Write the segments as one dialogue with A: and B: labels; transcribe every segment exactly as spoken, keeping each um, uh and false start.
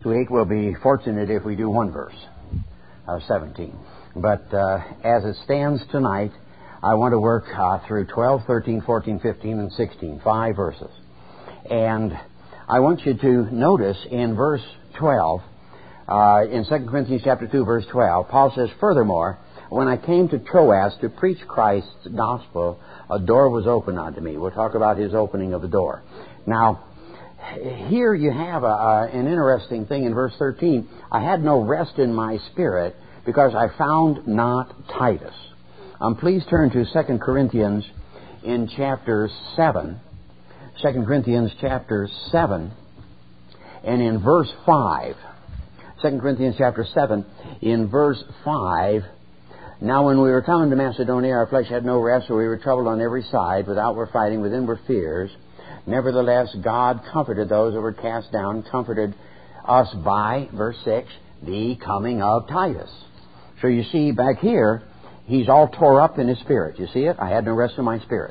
A: week we'll be fortunate if we do one verse, uh, seventeen. But uh, as it stands tonight, I want to work uh, through twelve, thirteen, fourteen, fifteen, and sixteen, five verses. And I want you to notice in verse twelve, uh, in Second Corinthians chapter two, verse twelve, Paul says, "Furthermore, when I came to Troas to preach Christ's gospel, a door was opened unto me." We'll talk about his opening of the door. Now, here you have a, a, an interesting thing in verse thirteen. "I had no rest in my spirit because I found not Titus." Um, please turn to Second Corinthians in chapter seven. Second Corinthians chapter seven, and in verse five. Second Corinthians chapter seven, in verse five. "Now when we were coming to Macedonia, our flesh had no rest, for we were troubled on every side. Without were fighting, within were fears. Nevertheless, God comforted those that were cast down, comforted us by," verse six, "the coming of Titus." So you see back here, he's all tore up in his spirit. You see it? "I had no rest in my spirit."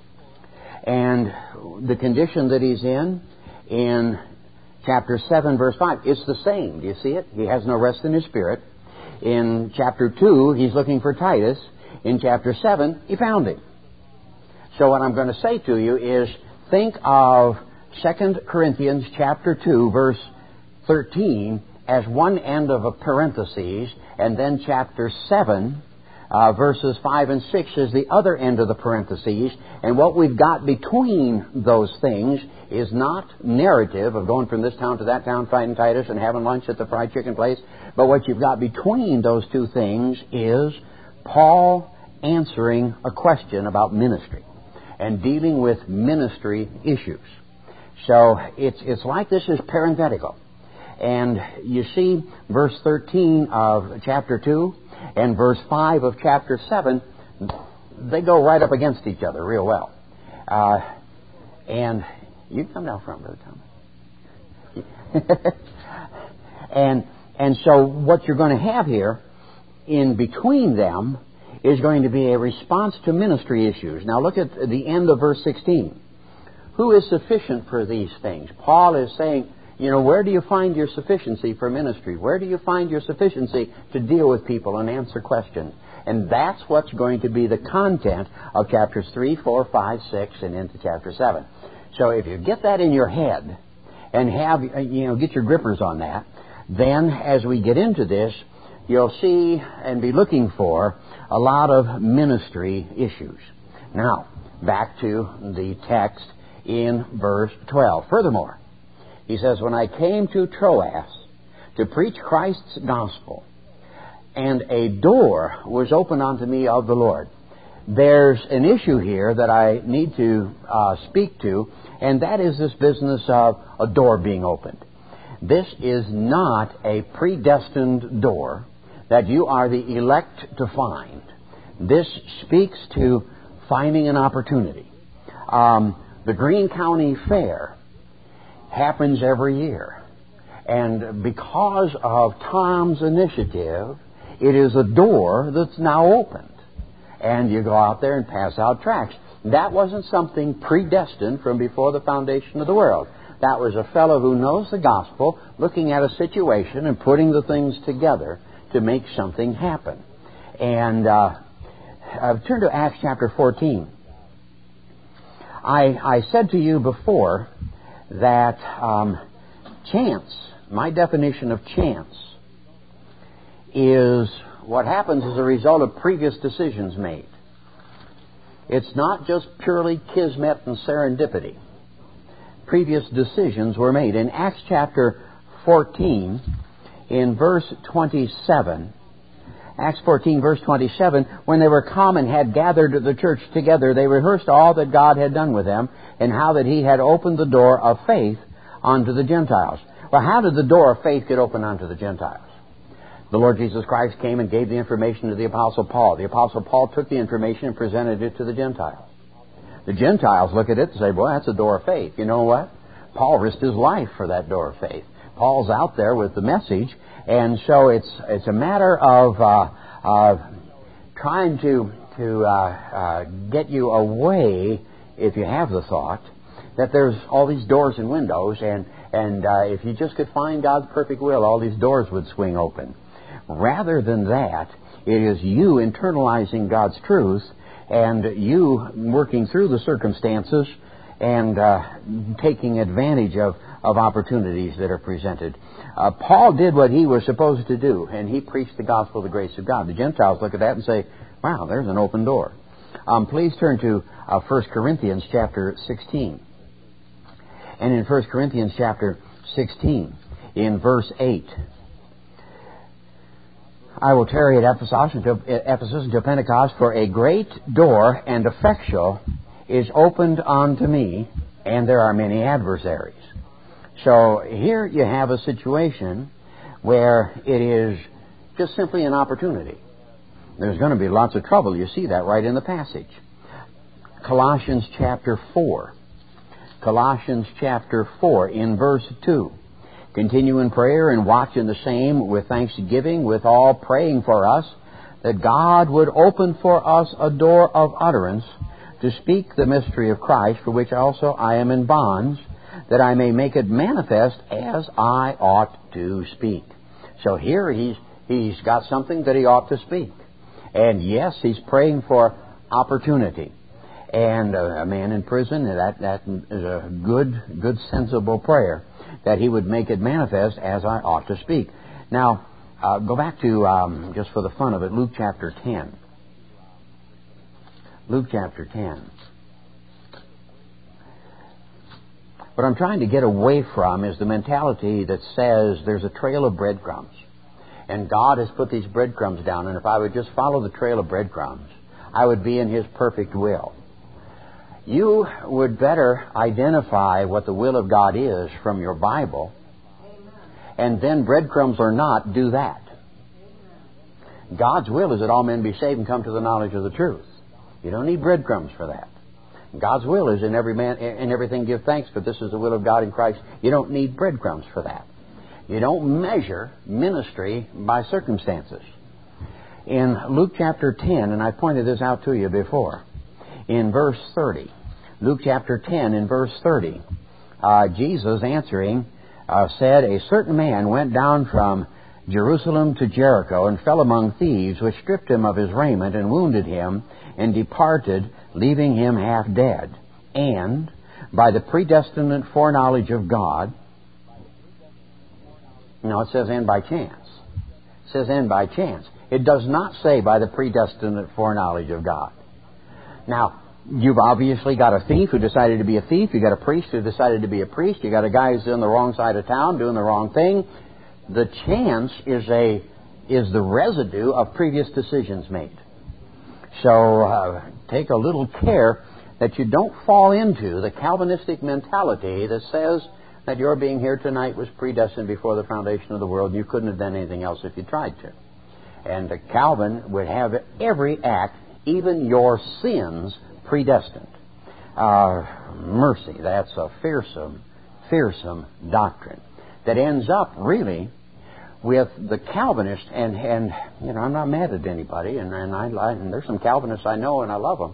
A: And the condition that he's in, in chapter seven, verse five, it's the same. Do you see it? He has no rest in his spirit. In chapter two, he's looking for Titus. In chapter seven, he found him. So what I'm going to say to you is, think of Second Corinthians chapter two, verse thirteen, as one end of a parenthesis, and then chapter seven, uh, verses five and six, is the other end of the parentheses. And what we've got between those things is not narrative of going from this town to that town, fighting Titus and having lunch at the fried chicken place. But what you've got between those two things is Paul answering a question about ministry and dealing with ministry issues. So it's it's like this is parenthetical. And you see verse thirteen of chapter two and verse five of chapter seven, they go right up against each other real well. Uh, and you come down front, Brother Thomas. and and so what you're going to have here in between them is going to be a response to ministry issues. Now look at the end of verse sixteen. Who is sufficient for these things? Paul is saying, you know, where do you find your sufficiency for ministry? Where do you find your sufficiency to deal with people and answer questions? And that's what's going to be the content of chapters three, four, five, six, and into chapter seven. So if you get that in your head and have, you know, get your grippers on that, then as we get into this, you'll see and be looking for a lot of ministry issues. Now, back to the text in verse twelve. "Furthermore," he says, "when I came to Troas to preach Christ's gospel, and a door was opened unto me of the Lord." There's an issue here that I need to uh, speak to, and that is this business of a door being opened. This is not a predestined door that you are the elect to find. This speaks to finding an opportunity. Um, the Greene County Fair happens every year. And because of Tom's initiative, it is a door that's now opened. And you go out there and pass out tracts. That wasn't something predestined from before the foundation of the world. That was a fellow who knows the gospel, looking at a situation and putting the things together to make something happen. And uh, I've turned to Acts chapter fourteen. I, I said to you before that um, chance, my definition of chance, is what happens as a result of previous decisions made. It's not just purely kismet and serendipity. Previous decisions were made. In Acts chapter fourteen, in verse twenty-seven, Acts fourteen, verse twenty-seven, "When they were come and had gathered the church together, they rehearsed all that God had done with them, and how that He had opened the door of faith unto the Gentiles." Well, how did the door of faith get opened unto the Gentiles? The Lord Jesus Christ came and gave the information to the Apostle Paul. The Apostle Paul took the information and presented it to the Gentiles. The Gentiles look at it and say, "Boy, that's a door of faith." You know what? Paul risked his life for that door of faith. Paul's out there with the message, and so it's it's a matter of uh, uh, trying to to uh, uh, get you away, if you have the thought, that there's all these doors and windows, and, and uh, if you just could find God's perfect will, all these doors would swing open. Rather than that, it is you internalizing God's truth and you working through the circumstances and uh, taking advantage of, of opportunities that are presented. Uh, Paul did what he was supposed to do, and he preached the gospel of the grace of God. The Gentiles look at that and say, wow, there's an open door. Um, please turn to uh, First Corinthians chapter sixteen. And in First Corinthians chapter sixteen, in verse eight, I will tarry at Ephesus until, Ephesus until Pentecost, for a great door and effectual is opened unto me, and there are many adversaries. So here you have a situation where it is just simply an opportunity. There's going to be lots of trouble. You see that right in the passage. Colossians chapter four. Colossians chapter four, in verse two. Continue in prayer and watch in the same with thanksgiving, with all praying for us, that God would open for us a door of utterance to speak the mystery of Christ, for which also I am in bonds, that I may make it manifest as I ought to speak. So here he's he's got something that he ought to speak. And yes, he's praying for opportunity. And uh, a man in prison, that that is a good, good, sensible prayer, that he would make it manifest as I ought to speak. Now, uh, go back to, um, just for the fun of it, Luke chapter ten. Luke chapter ten. What I'm trying to get away from is the mentality that says there's a trail of breadcrumbs. And God has put these breadcrumbs down, and if I would just follow the trail of breadcrumbs, I would be in His perfect will. You would better identify what the will of God is from your Bible, and then, breadcrumbs or not, do that. God's will is that all men be saved and come to the knowledge of the truth. You don't need breadcrumbs for that. God's will is in every man, in everything give thanks, but this is the will of God in Christ. You don't need breadcrumbs for that. You don't measure ministry by circumstances. In Luke chapter ten, and I pointed this out to you before, in verse thirty, Luke chapter ten, in verse thirty, uh, Jesus answering uh, said, a certain man went down from Jerusalem to Jericho and fell among thieves, which stripped him of his raiment and wounded him, and departed, leaving him half dead. And by the predestinate foreknowledge of God, no, it says and by chance. It says and by chance. It does not say by the predestinate foreknowledge of God. Now, you've obviously got a thief who decided to be a thief. You've got a priest who decided to be a priest. You've got a guy who's on the wrong side of town doing the wrong thing. The chance is a is the residue of previous decisions made. So uh, take a little care that you don't fall into the Calvinistic mentality that says that your being here tonight was predestined before the foundation of the world, and you couldn't have done anything else if you tried to. And uh, Calvin would have every act, even your sins, predestined. Uh, mercy, that's a fearsome, fearsome doctrine that ends up really with the Calvinist, and, and you know, I'm not mad at anybody, and, and, I, and there's some Calvinists I know and I love them.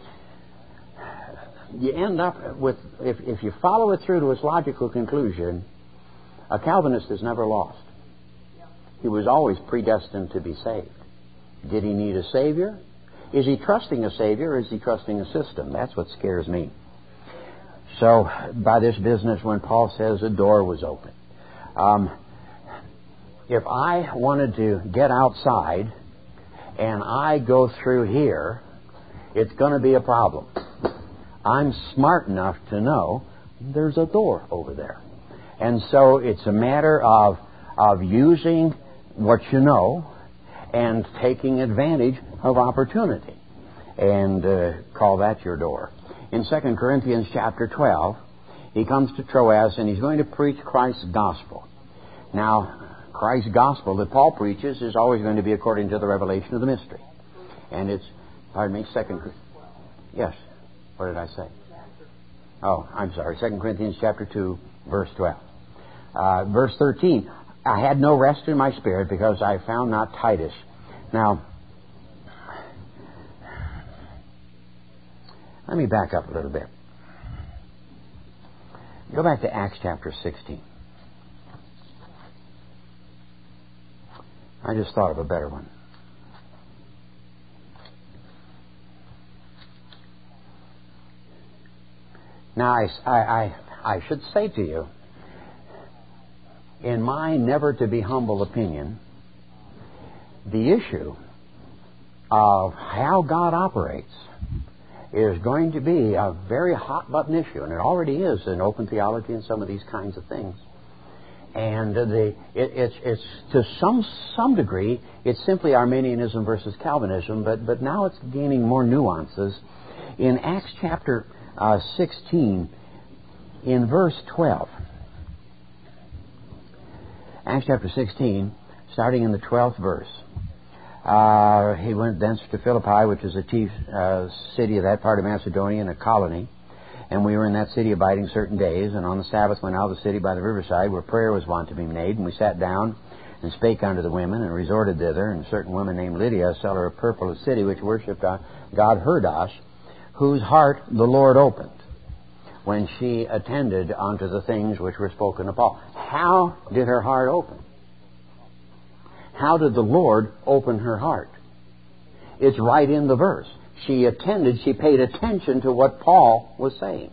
A: You end up with, if, if you follow it through to its logical conclusion, a Calvinist is never lost. He was always predestined to be saved. Did he need a Savior? Is he trusting a Savior, or is he trusting a system? That's what scares me. So, by this business, when Paul says a door was open, um, if I wanted to get outside and I go through here, it's going to be a problem. I'm smart enough to know there's a door over there. And so it's a matter of, of using what you know and taking advantage of opportunity. And uh, call that your door. In Second Corinthians chapter twelve, he comes to Troas and he's going to preach Christ's gospel. Now, Christ's gospel that Paul preaches is always going to be according to the revelation of the mystery. And it's, pardon me, Second, yes, what did I say? Oh, I'm sorry, Second Corinthians chapter two, verse twelve. Uh, verse thirteen, I had no rest in my spirit because I found not Titus. Now, let me back up a little bit. Go back to Acts chapter sixteen. I just thought of a better one. Now, I, I, I should say to you, in my never to be humble opinion, the issue of how God operates is going to be a very hot button issue, and it already is in open theology and some of these kinds of things. And the it, it's it's to some some degree it's simply Arminianism versus Calvinism, but but now it's gaining more nuances. In Acts chapter uh, sixteen, in verse twelve, Acts chapter sixteen, starting in the twelfth verse. Uh, he went thence to Philippi, which is the chief uh, city of that part of Macedonia, and a colony. And we were in that city abiding certain days, and on the Sabbath went out of the city by the riverside, where prayer was wont to be made. And we sat down and spake unto the women, and resorted thither. And a certain woman named Lydia, a seller of purple of the city, which worshipped God, heard us, whose heart the Lord opened, when she attended unto the things which were spoken of Paul. How did her heart open? How did the Lord open her heart? It's right in the verse. She attended, she paid attention to what Paul was saying.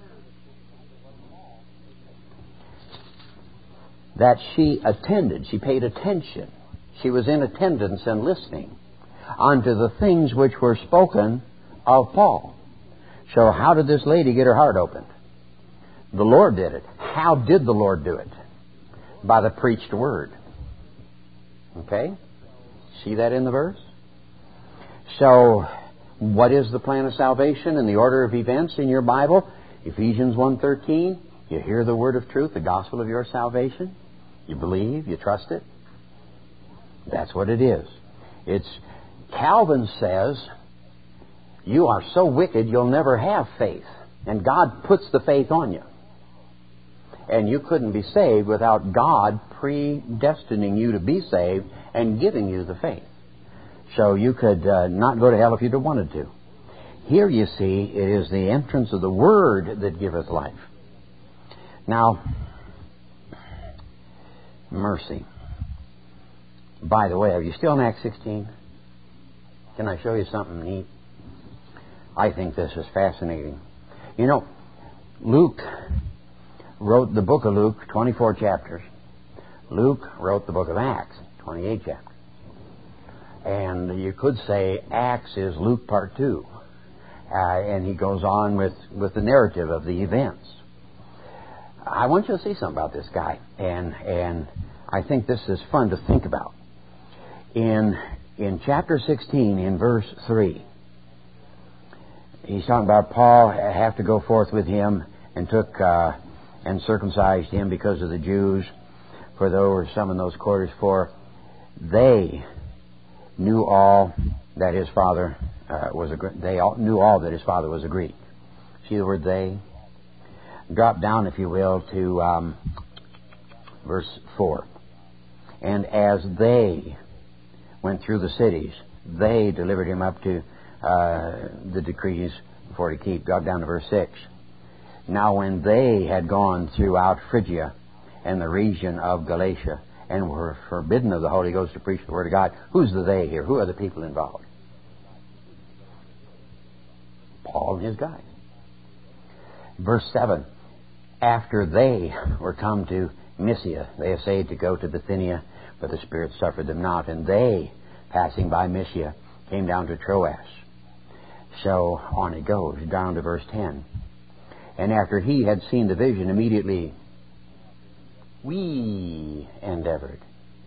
A: That she attended, she paid attention. She was in attendance and listening unto the things which were spoken of Paul. So how did this lady get her heart opened? The Lord did it. How did the Lord do it? By the preached word. Okay? See that in the verse? So, what is the plan of salvation and the order of events in your Bible? Ephesians one thirteen, you hear the word of truth, the gospel of your salvation. You believe, you trust it. That's what it is. It's, Calvin says, you are so wicked you'll never have faith. And God puts the faith on you. And you couldn't be saved without God predestining you to be saved and giving you the faith. So you could uh, not go to hell if you'd have wanted to. Here you see, it is the entrance of the Word that giveth life. Now, mercy. By the way, are you still in Acts sixteen? Can I show you something neat? I think this is fascinating. You know, Luke wrote the book of Luke, twenty-four chapters. Luke wrote the book of Acts, twenty-eight chapters. And you could say Acts is Luke part two. Uh, and he goes on with, with the narrative of the events. I want you to see something about this guy. And and I think this is fun to think about. In in chapter sixteen, in verse three, he's talking about Paul have to go forth with him and took uh, and circumcised him because of the Jews, for there were some in those quarters, for they knew all that his father uh, was a they all, knew all that his father was a Greek. See the word they? Drop down, if you will, to um, verse four. And as they went through the cities, they delivered him up to uh, the decrees for to keep. Drop down to verse six. Now when they had gone throughout Phrygia and the region of Galatia, and were forbidden of the Holy Ghost to preach the Word of God. Who's the they here? Who are the people involved? Paul and his guys. Verse seven. After they were come to Mysia, they essayed to go to Bithynia, but the Spirit suffered them not. And they, passing by Mysia, came down to Troas. So on it goes, down to verse ten. And after he had seen the vision, immediately we endeavored.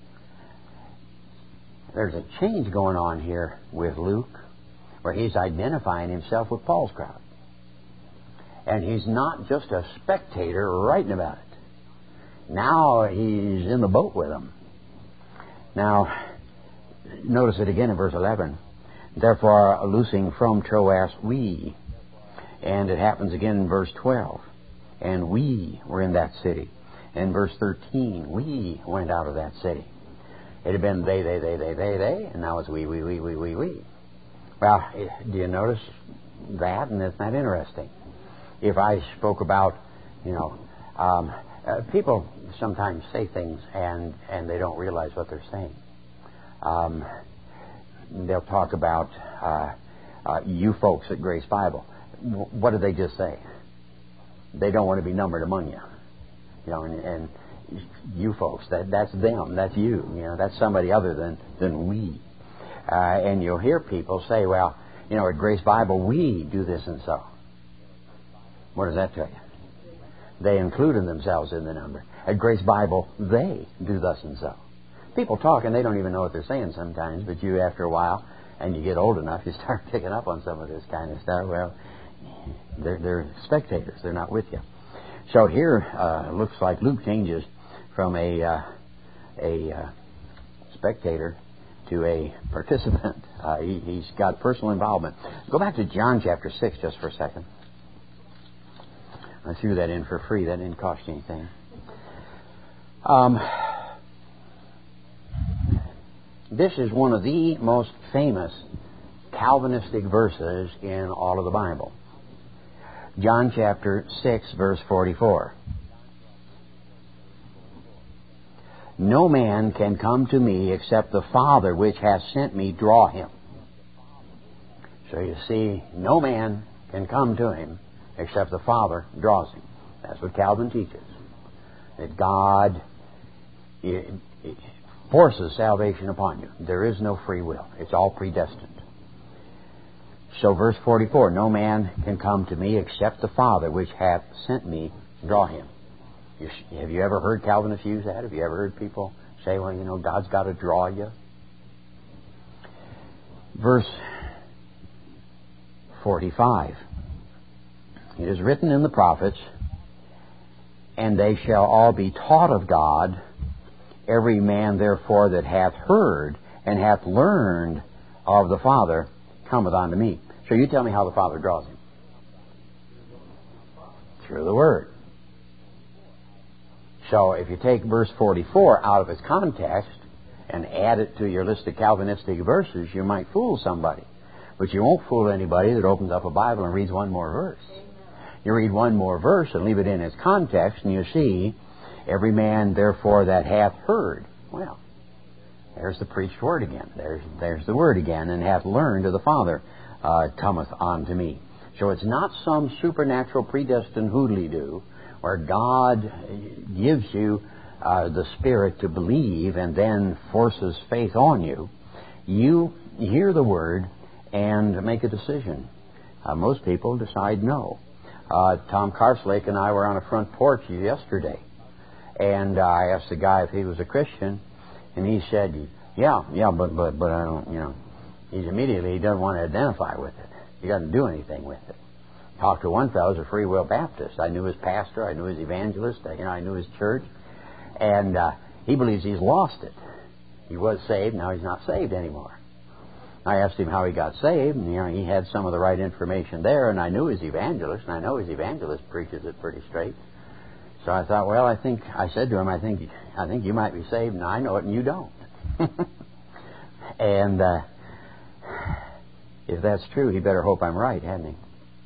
A: There's a change going on here with Luke, where he's identifying himself with Paul's crowd. And he's not just a spectator writing about it. Now he's in the boat with them. Now, notice it again in verse eleven. Therefore, loosing from Troas, we. And it happens again in verse twelve. And we were in that city. In verse thirteen, we went out of that city. It had been they, they, they, they, they, they, and now it's we, we, we, we, we, we. Well, do you notice that? And isn't that interesting? If I spoke about, you know, Um, uh, people sometimes say things and, and they don't realize what they're saying. Um, they'll talk about uh, uh, you folks at Grace Bible. W- what did they just say? They don't want to be numbered among you. You know, and, and you folks, that that's them, that's you. You know, that's somebody other than, than we. Uh, and you'll hear people say, well, you know, at Grace Bible, we do this and so. What does that tell you? They included themselves in the number. At Grace Bible, they do thus and so. People talk and they don't even know what they're saying sometimes, but you, after a while, and you get old enough, you start picking up on some of this kind of stuff. Well, they're, they're spectators. They're not with you. So here, uh, looks like Luke changes from a uh, a uh, spectator to a participant. Uh, he, he's got personal involvement. Go back to John chapter six just for a second. I threw that in for free. That didn't cost you anything. Um, this is one of the most famous Calvinistic verses in all of the Bible. John chapter six, verse forty-four. No man can come to me except the Father which hath sent me draw him. So you see, no man can come to him except the Father draws him. That's what Calvin teaches. That God it, it forces salvation upon you. There is no free will. It's all predestined. So verse forty-four, no man can come to me except the Father which hath sent me draw him. You, have you ever heard Calvinists use that? Have you ever heard people say, well, you know, God's got to draw you? Verse forty-five. It is written in the prophets, and they shall all be taught of God. Every man therefore that hath heard and hath learned of the Father cometh unto me. So you tell me how the Father draws him. Through the Word. So if you take verse forty-four out of its context and add it to your list of Calvinistic verses, you might fool somebody. But you won't fool anybody that opens up a Bible and reads one more verse. You read one more verse and leave it in its context, and you see, every man therefore that hath heard. Well, there's the preached word again. There's there's the word again, and hath learned of the Father uh, cometh unto me. So it's not some supernatural predestined hoodly-doo where God gives you uh, the Spirit to believe and then forces faith on you. You hear the word and make a decision. Uh, most people decide no. Uh, Tom Carslake and I were on a front porch yesterday, and uh, I asked the guy if he was a Christian, and he said, yeah, yeah, but, but, but I don't, you know, he's immediately, he doesn't want to identify with it. He doesn't do anything with it. Talked to one fellow who's a Free Will Baptist. I knew his pastor, I knew his evangelist, I, you know, I knew his church, and uh, he believes he's lost it. He was saved, now he's not saved anymore. I asked him how he got saved, and you know, he had some of the right information there, and I knew his evangelist, and I know his evangelist preaches it pretty straight. So I thought, well, I think, I said to him, I think I think you might be saved, and I know it, and you don't. And uh, if that's true, he better hope I'm right, hadn't he?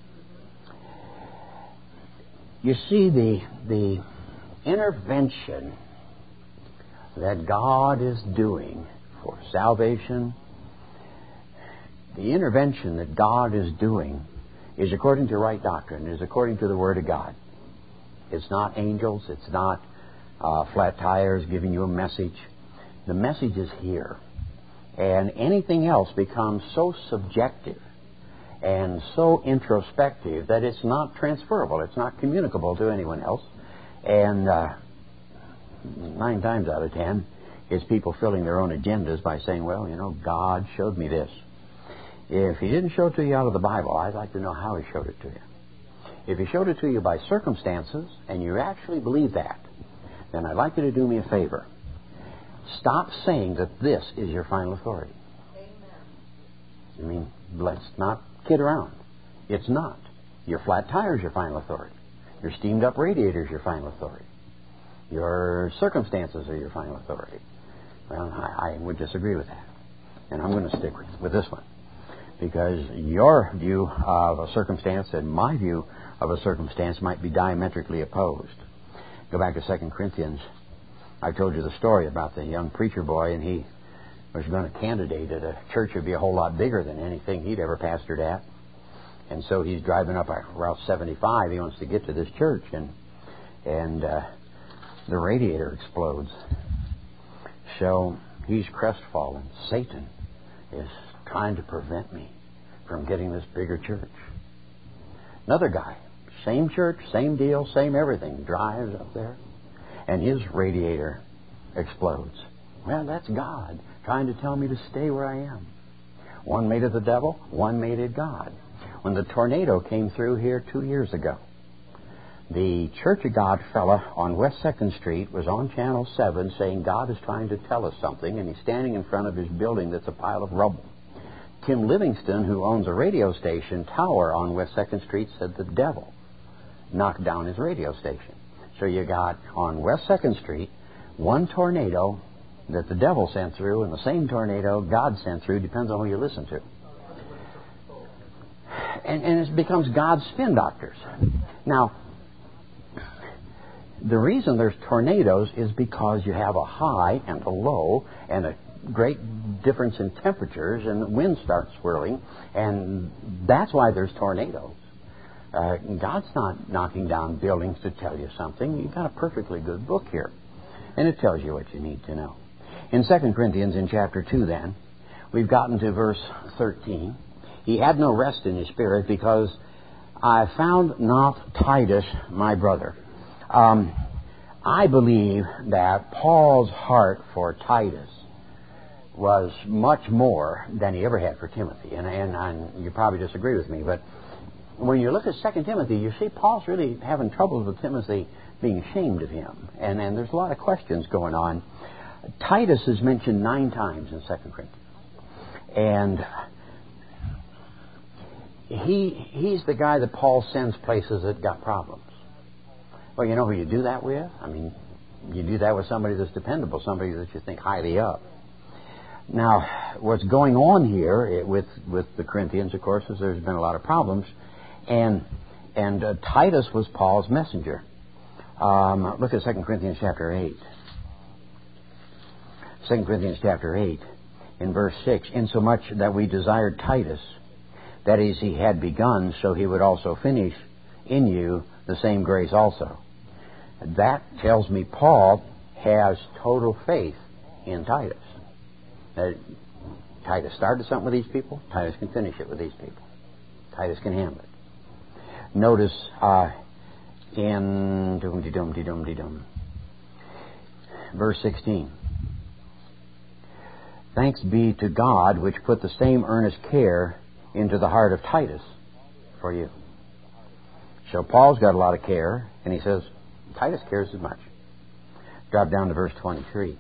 A: You see, the the intervention that God is doing for salvation, the intervention that God is doing is according to right doctrine, is according to the Word of God. It's not angels, it's not uh, flat tires giving you a message. The message is here. And anything else becomes so subjective and so introspective that it's not transferable, it's not communicable to anyone else. And uh, nine times out of ten, it's people filling their own agendas by saying, well, you know, God showed me this. If He didn't show it to you out of the Bible, I'd like to know how He showed it to you. If He showed it to you by circumstances, and you actually believe that, then I'd like you to do me a favor. Stop saying that this is your final authority. Amen. I mean, let's not kid around. It's not. Your flat tire's your final authority. Your steamed up radiator's your final authority. Your circumstances are your final authority. Well, I, I would disagree with that. And I'm going to stick with, with this one. Because your view of a circumstance and my view of a circumstance might be diametrically opposed. Go back to Second Corinthians. I told you the story about the young preacher boy, and he was going to candidate at a church that would be a whole lot bigger than anything he'd ever pastored at. And so he's driving up Route seventy-five. He wants to get to this church, and and uh, the radiator explodes. So he's crestfallen. Satan is trying to prevent me from getting this bigger church. Another guy, same church, same deal, same everything, drives up there, and his radiator explodes. Well, that's God trying to tell me to stay where I am. One made it the devil, one made it God. When the tornado came through here two years ago, the Church of God fella on West second Street was on Channel seven saying God is trying to tell us something, and he's standing in front of his building that's a pile of rubble. Tim Livingston, who owns a radio station tower on West second Street, said the devil knocked down his radio station. So you got on West second Street one tornado that the devil sent through, and the same tornado God sent through, depends on who you listen to. And, and it becomes God's spin doctors. Now, the reason there's tornadoes is because you have a high and a low and a great difference in temperatures, and the wind starts swirling, and that's why there's tornadoes. Uh, God's not knocking down buildings to tell you something. You've got a perfectly good book here, and it tells you what you need to know. In Second Corinthians, in chapter two, then, we've gotten to verse thirteen. He had no rest in his spirit because I found not Titus, my brother. Um, I believe that Paul's heart for Titus was much more than he ever had for Timothy. And, and, and you probably disagree with me, but when you look at Second Timothy, you see Paul's really having troubles with Timothy being ashamed of him. And, and there's a lot of questions going on. Titus is mentioned nine times in Second Corinthians. And he he's the guy that Paul sends places that got problems. Well, you know who you do that with? I mean, you do that with somebody that's dependable, somebody that you think highly of. Now, what's going on here with with the Corinthians, of course, is there's been a lot of problems, and and uh, Titus was Paul's messenger. Um, look at Second Corinthians chapter eight. Second Corinthians chapter eight, in verse six. Insomuch that we desired Titus, that is, he had begun, so he would also finish in you the same grace also. That tells me Paul has total faith in Titus. That Titus started something with these people. Titus can finish it with these people. Titus can handle it. Notice uh, in dum de dum de dum de dum, verse sixteen. Thanks be to God, which put the same earnest care into the heart of Titus for you. So Paul's got a lot of care, and he says Titus cares as much. Drop down to verse twenty-three.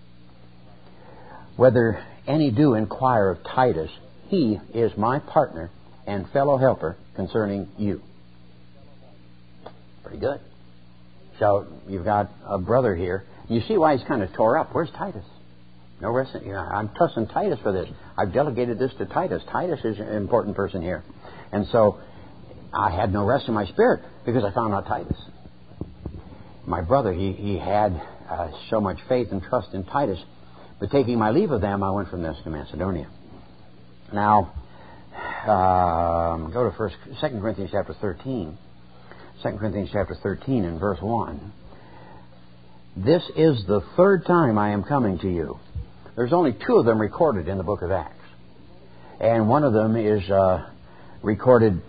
A: Whether any do inquire of Titus, he is my partner and fellow helper concerning you. Pretty good. So you've got a brother here. You see why he's kind of tore up. Where's Titus? No rest. You know, I'm trusting Titus for this. I've delegated this to Titus. Titus is an important person here. And so I had no rest in my spirit because I found out Titus. My brother, he, he had uh, so much faith and trust in Titus. But taking my leave of them, I went from this to Macedonia. Now, um, go to First, Second Corinthians chapter thirteen. Second Corinthians chapter thirteen and verse one. This is the third time I am coming to you. There's only two of them recorded in the book of Acts. And one of them is uh, recorded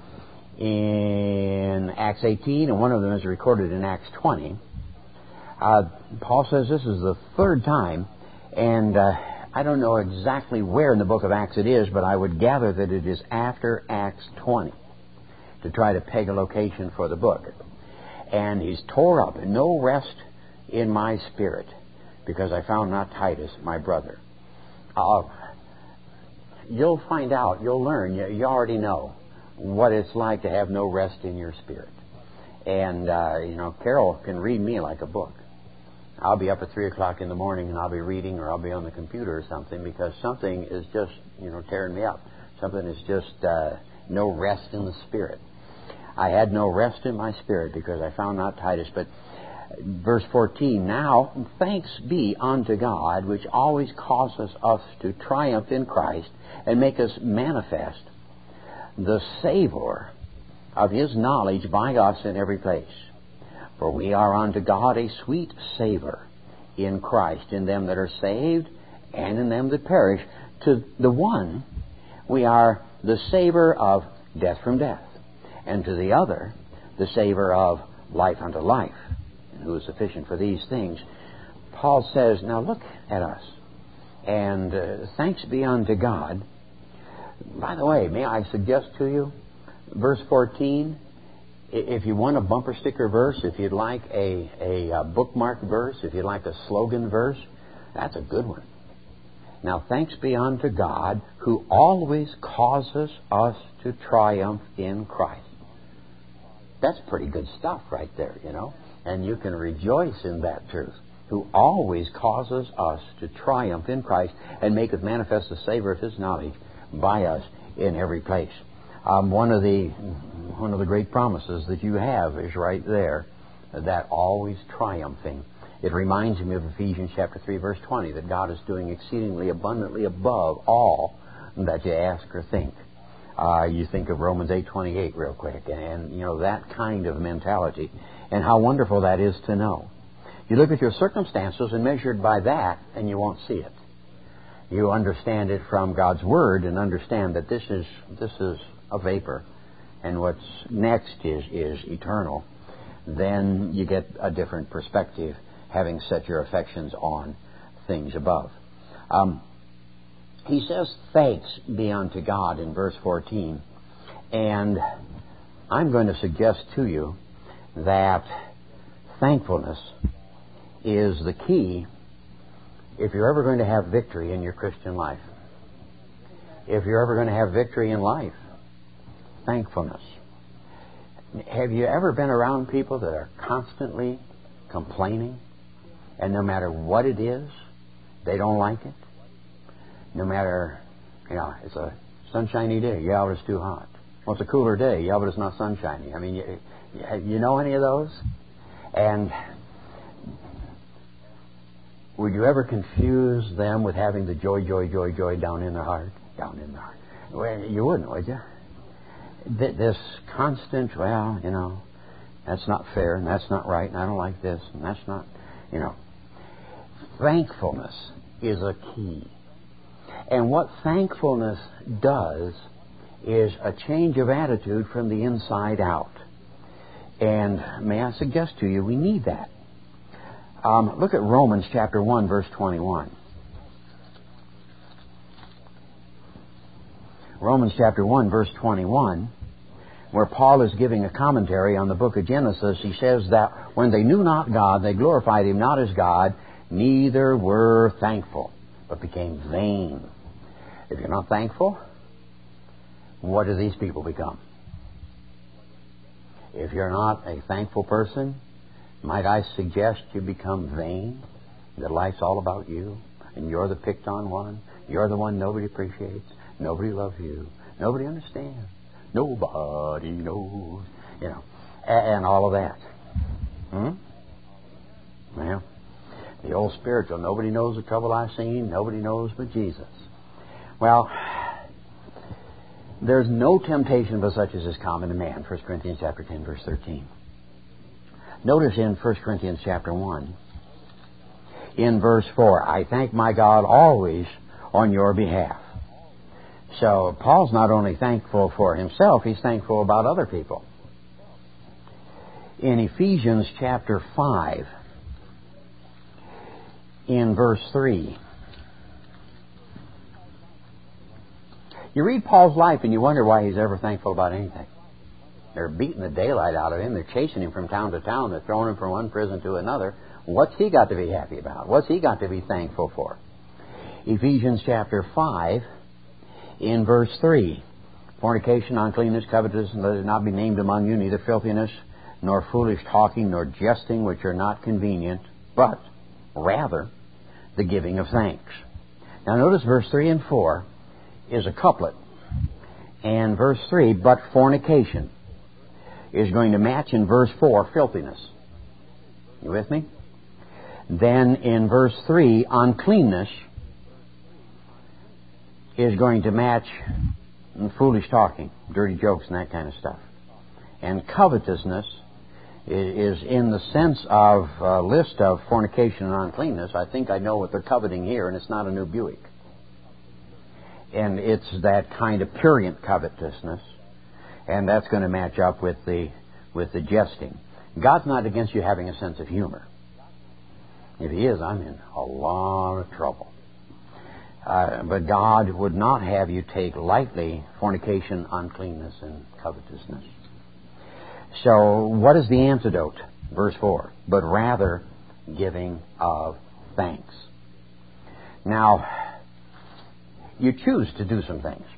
A: in Acts eighteen, and one of them is recorded in Acts twenty. Uh, Paul says this is the third time, and uh, I don't know exactly where in the book of Acts it is, but I would gather that it is after Acts twenty to try to peg a location for the book. And he's tore up, and no rest in my spirit, because I found not Titus, my brother. Uh, you'll find out, you'll learn, you, you already know what it's like to have no rest in your spirit. And, uh, you know, Carol can read me like a book. I'll be up at three o'clock in the morning and I'll be reading, or I'll be on the computer or something, because something is just, you know, tearing me up. Something is just uh, no rest in the spirit. I had no rest in my spirit because I found not Titus. But Verse fourteen, now thanks be unto God, which always causes us to triumph in Christ and make us manifest the savour of His knowledge by us in every place. For we are unto God a sweet savour in Christ, in them that are saved and in them that perish. To the one we are the savour of death from death, and to the other the savour of life unto life. And who is sufficient for these things? Paul says, now look at us, and uh, thanks be unto God. By the way, may I suggest to you, verse fourteen, if you want a bumper sticker verse, if you'd like a, a, a bookmark verse, if you'd like a slogan verse, that's a good one. Now thanks be unto God, who always causes us to triumph in Christ. That's pretty good stuff right there, you know. And you can rejoice in that truth. Who always causes us to triumph in Christ and maketh manifest the savour of His knowledge by us in every place. Um, one of the one of the great promises that you have is right there, that always triumphing. It reminds me of Ephesians chapter three, verse twenty, that God is doing exceedingly abundantly above all that you ask or think. Uh, you think of Romans eight twenty-eight real quick, and you know that kind of mentality, and how wonderful that is to know. You look at your circumstances and measured by that, and you won't see it. You understand it from God's Word and understand that this is this is a vapor, and what's next is is eternal. Then you get a different perspective, having set your affections on things above. Um, he says, thanks be unto God in verse fourteen. And I'm going to suggest to you that thankfulness is the key if you're ever going to have victory in your Christian life. If you're ever going to have victory in life, thankfulness. Have you ever been around people that are constantly complaining? And no matter what it is, they don't like it? No matter, you know, it's a sunshiny day. Yeah, but it's too hot. Well, it's a cooler day. Yeah, but it's not sunshiny. I mean, you, you know any of those? And would you ever confuse them with having the joy, joy, joy, joy down in their heart? Down in their heart. Well, you wouldn't, would you? This constant, well, you know, that's not fair, and that's not right, and I don't like this, and that's not, you know. Thankfulness is a key. And what thankfulness does is a change of attitude from the inside out. And may I suggest to you, we need that. Um, look at Romans chapter one, verse twenty-one. Romans chapter one, verse twenty-one, where Paul is giving a commentary on the book of Genesis. He says that when they knew not God, they glorified Him not as God, neither were thankful, but became vain. If you're not thankful, what do these people become? If you're not a thankful person, might I suggest you become vain? That life's all about you, and you're the picked on one. You're the one nobody appreciates. Nobody loves you. Nobody understands. Nobody knows. You know, and all of that. Hmm? Well, the old spiritual, nobody knows the trouble I've seen, nobody knows but Jesus. Well, there's no temptation but such as is common to man, First Corinthians chapter ten, verse thirteen. Notice in First Corinthians chapter one, in verse four, I thank my God always on your behalf. So Paul's not only thankful for himself, he's thankful about other people. In Ephesians chapter five, in verse three, you read Paul's life and you wonder why he's ever thankful about anything. They're beating the daylight out of him. They're chasing him from town to town. They're throwing him from one prison to another. What's he got to be happy about? What's he got to be thankful for? Ephesians chapter five, in verse three, fornication, uncleanness, covetousness, let it not be named among you, neither filthiness, nor foolish talking, nor jesting, which are not convenient, but rather the giving of thanks. Now notice verse three and four is a couplet. And verse three, but fornication, is going to match in verse four, filthiness. You with me? Then in verse three, uncleanness is going to match foolish talking, dirty jokes, and that kind of stuff. And covetousness is in the sense of a list of fornication and uncleanness. I think I know what they're coveting here, and it's not a new Buick. And it's that kind of prurient covetousness, and that's going to match up with the with the jesting. God's not against you having a sense of humor. If He is, I'm in a lot of trouble. Uh, but God would not have you take lightly fornication, uncleanness, and covetousness. So, what is the antidote? Verse four. But rather giving of thanks. Now, you choose to do some things.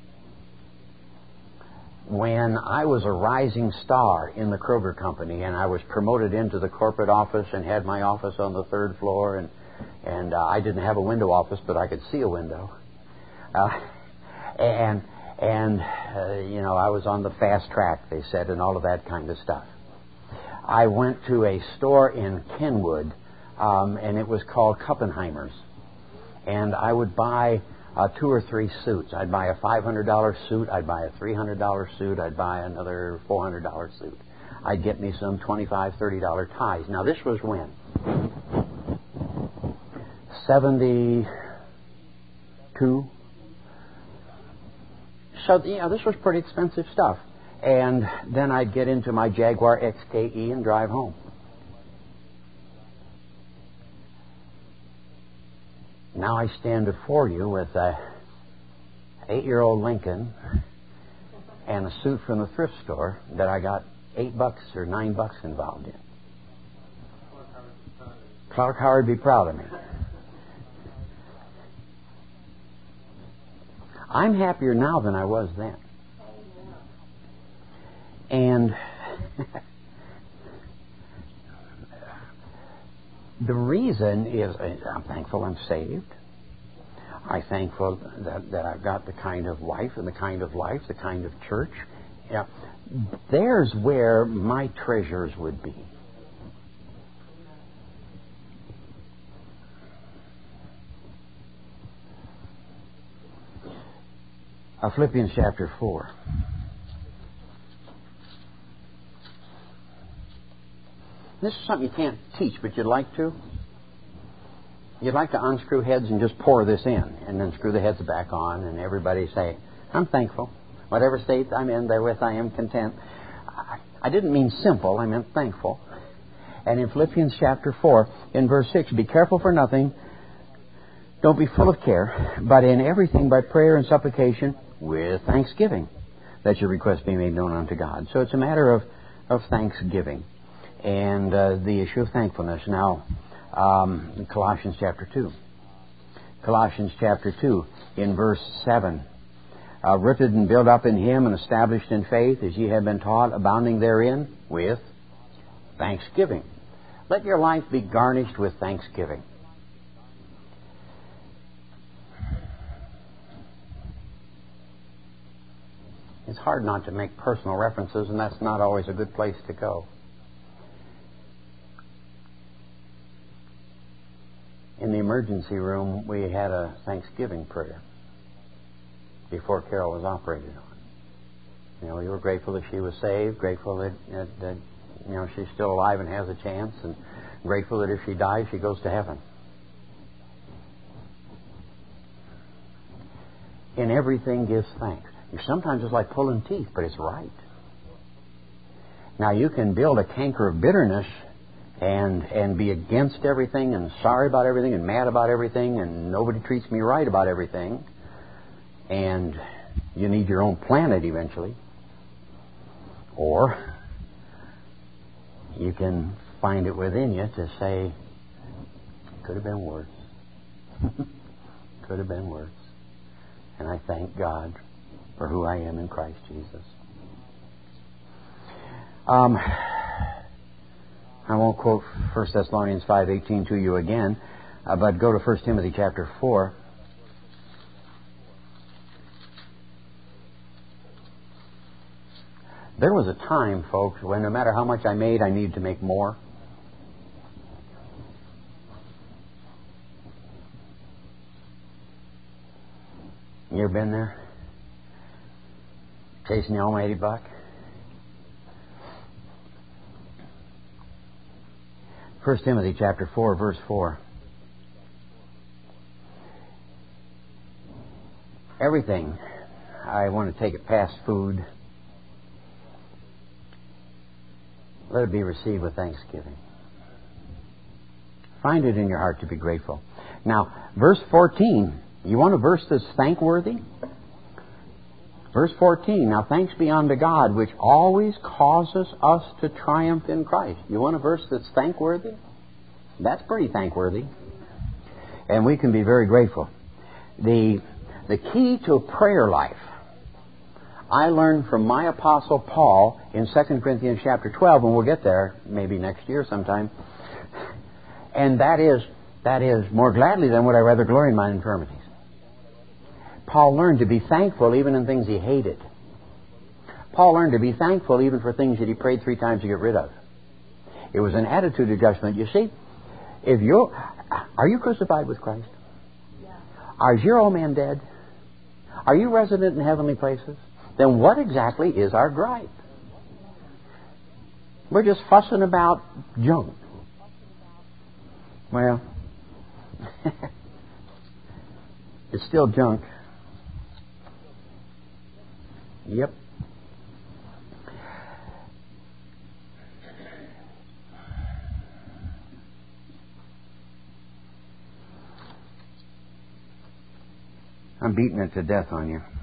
A: When I was a rising star in the Kroger Company and I was promoted into the corporate office and had my office on the third floor, and and uh, I didn't have a window office, but I could see a window. Uh, and and uh, you know, I was on the fast track, they said, and all of that kind of stuff. I went to a store in Kenwood, um, and it was called Kuppenheimer's, and I would buy Uh, two or three suits. I'd buy a five hundred dollars suit. I'd buy a three hundred dollars suit. I'd buy another four hundred dollars suit. I'd get me some twenty-five dollars, thirty dollars ties. Now, this was when? seventy-two? So, yeah, this was pretty expensive stuff. And then I'd get into my Jaguar X K E and drive home. Now I stand before you with a eight-year-old Lincoln and a suit from the thrift store that I got eight bucks or nine bucks involved in. Clark Howard would be proud of me. I'm happier now than I was then. And the reason is I'm thankful I'm saved. I'm thankful that, that I've got the kind of wife and the kind of life, the kind of church. Yeah, there's where my treasures would be. Uh, Philippians chapter four. This is something you can't teach, but you'd like to. You'd like to unscrew heads and just pour this in, and then screw the heads back on, and everybody say, I'm thankful. Whatever state I'm in, therewith I am content. I, I didn't mean simple, I meant thankful. And in Philippians chapter four, in verse six, be careful for nothing, don't be full of care, but in everything by prayer and supplication with thanksgiving, that your request be made known unto God. So it's a matter of, of thanksgiving. And uh, the issue of thankfulness. Now, um, Colossians chapter two. Colossians chapter two, in verse seven. Uh, rooted and built up in Him and established in faith, as ye have been taught, abounding therein with thanksgiving. Let your life be garnished with thanksgiving. It's hard not to make personal references, and that's not always a good place to go. In the emergency room, we had a Thanksgiving prayer before Carol was operated on. You know, we were grateful that she was saved, grateful that, that, that you know, she's still alive and has a chance, and grateful that if she dies, she goes to heaven. In everything, gives thanks. Sometimes it's like pulling teeth, but it's right. Now, you can build a canker of bitterness and and be against everything and sorry about everything and mad about everything and nobody treats me right about everything, and you need your own planet eventually. Or you can find it within you to say, could have been worse. Could have been worse. And I thank God for who I am in Christ Jesus. Um, I won't quote First Thessalonians five eighteen to you again, uh, but go to First Timothy chapter four. There was a time, folks, when no matter how much I made, I needed to make more. You ever been there? Chasing the almighty buck? First Timothy chapter four, verse four. Everything, I want to take it past food. Let it be received with thanksgiving. Find it in your heart to be grateful. Now, verse fourteen. You want a verse that's thankworthy? Verse fourteen. Now, thanks be unto God, which always causes us to triumph in Christ. You want a verse that's thankworthy? That's pretty thankworthy. And we can be very grateful. The, the key to a prayer life, I learned from my Apostle Paul in Second Corinthians chapter twelve, and we'll get there maybe next year sometime. And that is, that is, more gladly than would I rather glory in mine infirmities. Paul learned to be thankful even in things he hated. Paul learned to be thankful even for things that he prayed three times to get rid of. It was an attitude adjustment. You see, if you are you crucified with Christ? Yeah. Is your old man dead? Are you resident in heavenly places? Then what exactly is our gripe? We're just fussing about junk. Well, it's still junk. Yep. I'm beating it to death on you.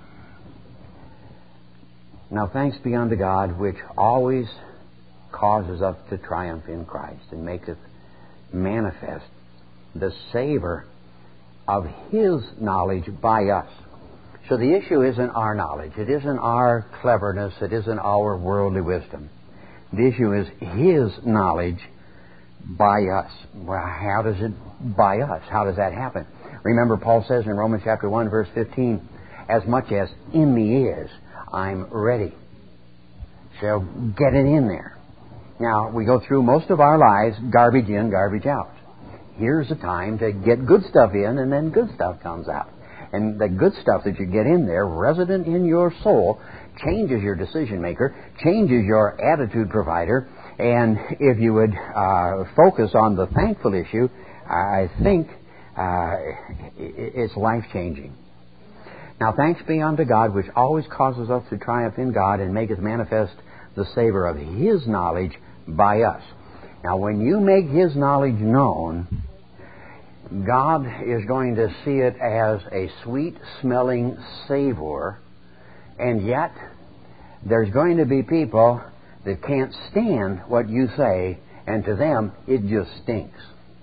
A: Now thanks be unto God, which always causes us to triumph in Christ, and maketh manifest the savor of His knowledge by us. So the issue isn't our knowledge. It isn't our cleverness. It isn't our worldly wisdom. The issue is His knowledge by us. Well, how does it by us? How does that happen? Remember, Paul says in Romans chapter one, verse fifteen, as much as in me is, I'm ready. So get it in there. Now, we go through most of our lives garbage in, garbage out. Here's a time to get good stuff in, and then good stuff comes out. And the good stuff that you get in there, resident in your soul, changes your decision maker, changes your attitude provider. And if you would uh, focus on the thankful issue, I think uh, it's life-changing. Now, thanks be unto God, which always causes us to triumph in God, and maketh manifest the savor of His knowledge by us. Now, when you make His knowledge known, God is going to see it as a sweet-smelling savor, and yet there's going to be people that can't stand what you say, and to them it just stinks.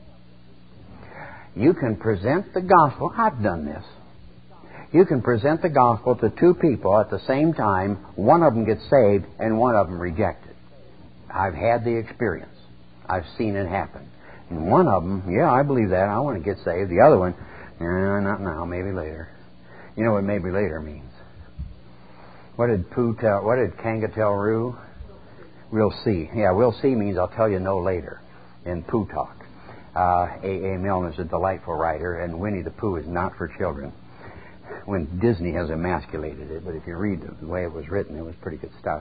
A: You can present the gospel. I've done this. You can present the gospel to two people at the same time. One of them gets saved and one of them rejected. I've had the experience. I've seen it happen. And one of them, yeah, I believe that. I want to get saved. The other one, nah, not now, maybe later. You know what maybe later means? What did Pooh tell? What did Kanga tell Roo? We'll see. Yeah, we'll see means I'll tell you no later in Pooh talk. Uh, A A. Milne is a delightful writer, and Winnie the Pooh is not for children. When Disney has emasculated it, but if you read the way it was written, it was pretty good stuff.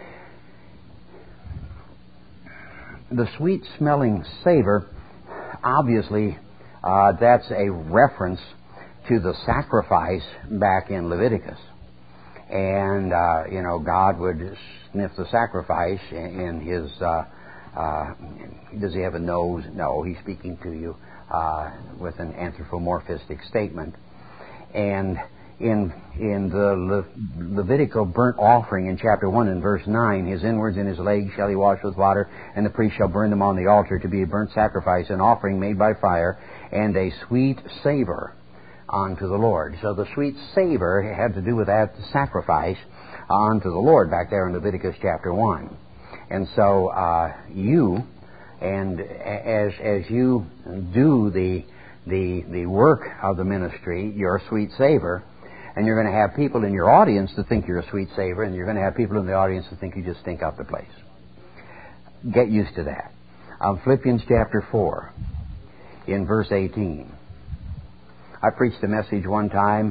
A: The sweet-smelling savor, obviously, uh, that's a reference to the sacrifice back in Leviticus. And, uh, you know, God would sniff the sacrifice in His, uh, uh, does He have a nose? No, He's speaking to you uh, with an anthropomorphistic statement. And in in the Le- Levitical burnt offering in chapter one and verse nine, his inwards and his legs shall he wash with water, and the priest shall burn them on the altar to be a burnt sacrifice, an offering made by fire, and a sweet savor unto the Lord. So the sweet savor had to do with that sacrifice unto the Lord back there in Leviticus chapter one. And so uh, you, and as as you do the the the work of the ministry, you're a sweet savor, and you're going to have people in your audience that think you're a sweet savor, and you're going to have people in the audience that think you just stink up the place. Get used to that. Um, Philippians chapter four, in verse eighteen. I preached a message one time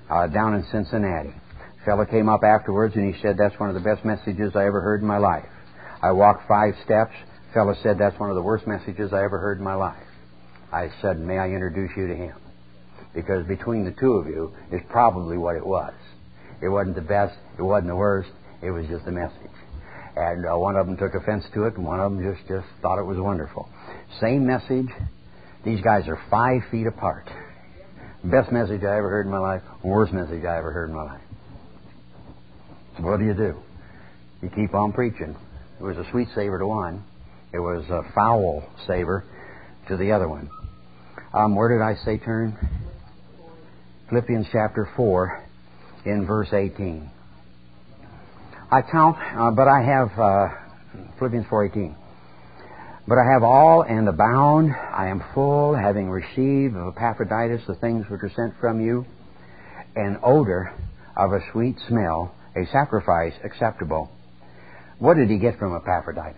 A: uh, down in Cincinnati. A fellow came up afterwards and he said, that's one of the best messages I ever heard in my life. I walked five steps. A fellow said, that's one of the worst messages I ever heard in my life. I said, may I introduce you to him? Because between the two of you is probably what it was. It wasn't the best, it wasn't the worst, it was just a message. And uh, one of them took offense to it, and one of them just, just thought it was wonderful. Same message. These guys are five feet apart. Best message I ever heard in my life, worst message I ever heard in my life. So what do you do? You keep on preaching. It was a sweet savor to one. It was a foul savor to the other one. Um, where did I say turn? Philippians chapter four in verse eighteen. I count, uh, but I have, uh, Philippians four eighteen. But I have all and abound. I am full, having received of Epaphroditus the things which are sent from you, an odor of a sweet smell, a sacrifice acceptable. What did he get from Epaphroditus?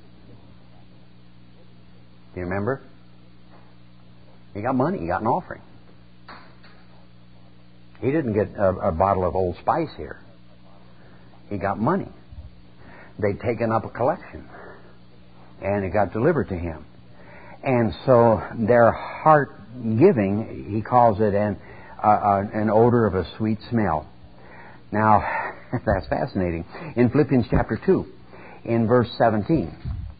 A: Do you remember? He got money. He got an offering. He didn't get a, a bottle of Old Spice here. He got money. They'd taken up a collection, and it got delivered to him. And so their heart giving, he calls it an, uh, uh, an odor of a sweet smell. Now, that's fascinating. In Philippians chapter two, in verse seventeen,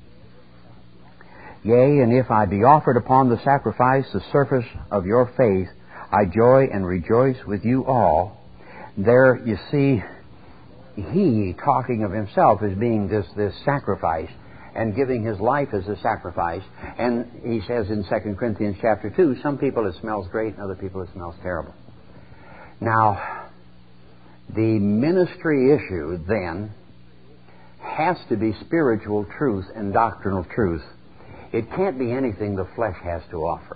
A: yea, and if I be offered upon the sacrifice the surface of your faith, I joy and rejoice with you all. There, you see, he talking of himself as being this, this sacrifice and giving his life as a sacrifice. And he says in Second Corinthians chapter two, some people it smells great and other people it smells terrible. Now, the ministry issue then has to be spiritual truth and doctrinal truth. It can't be anything the flesh has to offer.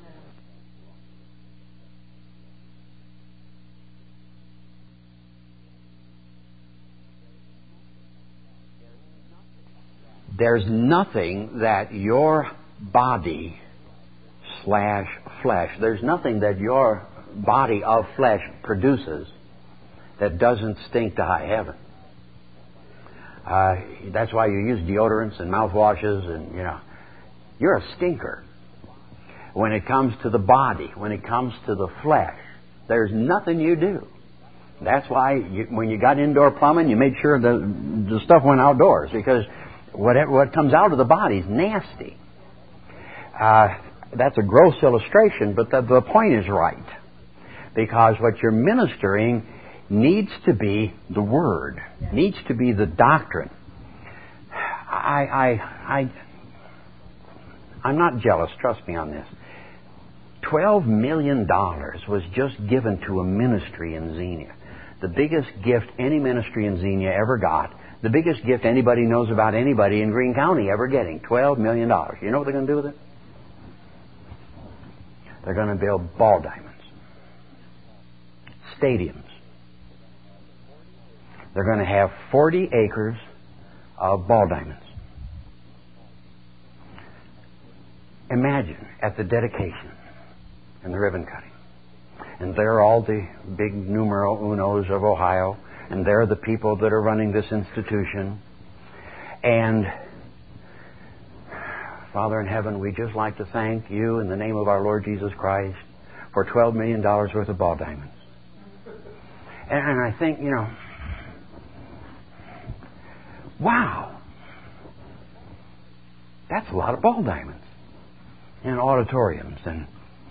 A: There's nothing that your body slash flesh, there's nothing that your body of flesh produces that doesn't stink to high heaven. Uh, that's why you use deodorants and mouthwashes and, you know, you're a stinker. When it comes to the body, when it comes to the flesh, there's nothing you do. That's why you, when you got indoor plumbing, you made sure the, the stuff went outdoors, because whatever what comes out of the body is nasty. Uh, that's a gross illustration, but the, the point is right. Because what you're ministering needs to be the Word, needs to be the doctrine. I, I, I, I'm not jealous, trust me on this. Twelve million dollars was just given to a ministry in Xenia. The biggest gift any ministry in Xenia ever got. The biggest gift anybody knows about anybody in Greene County ever getting. Twelve million dollars. You know what they're going to do with it? They're going to build ball diamonds. Stadiums. They're going to have forty acres of ball diamonds. Imagine at the dedication and the ribbon cutting. And there are all the big numero unos of Ohio. And they're the people that are running this institution. And Father in heaven, we just like to thank you in the name of our Lord Jesus Christ for twelve million dollars worth of ball diamonds. And, and I think, you know, wow, that's a lot of ball diamonds in auditoriums. And,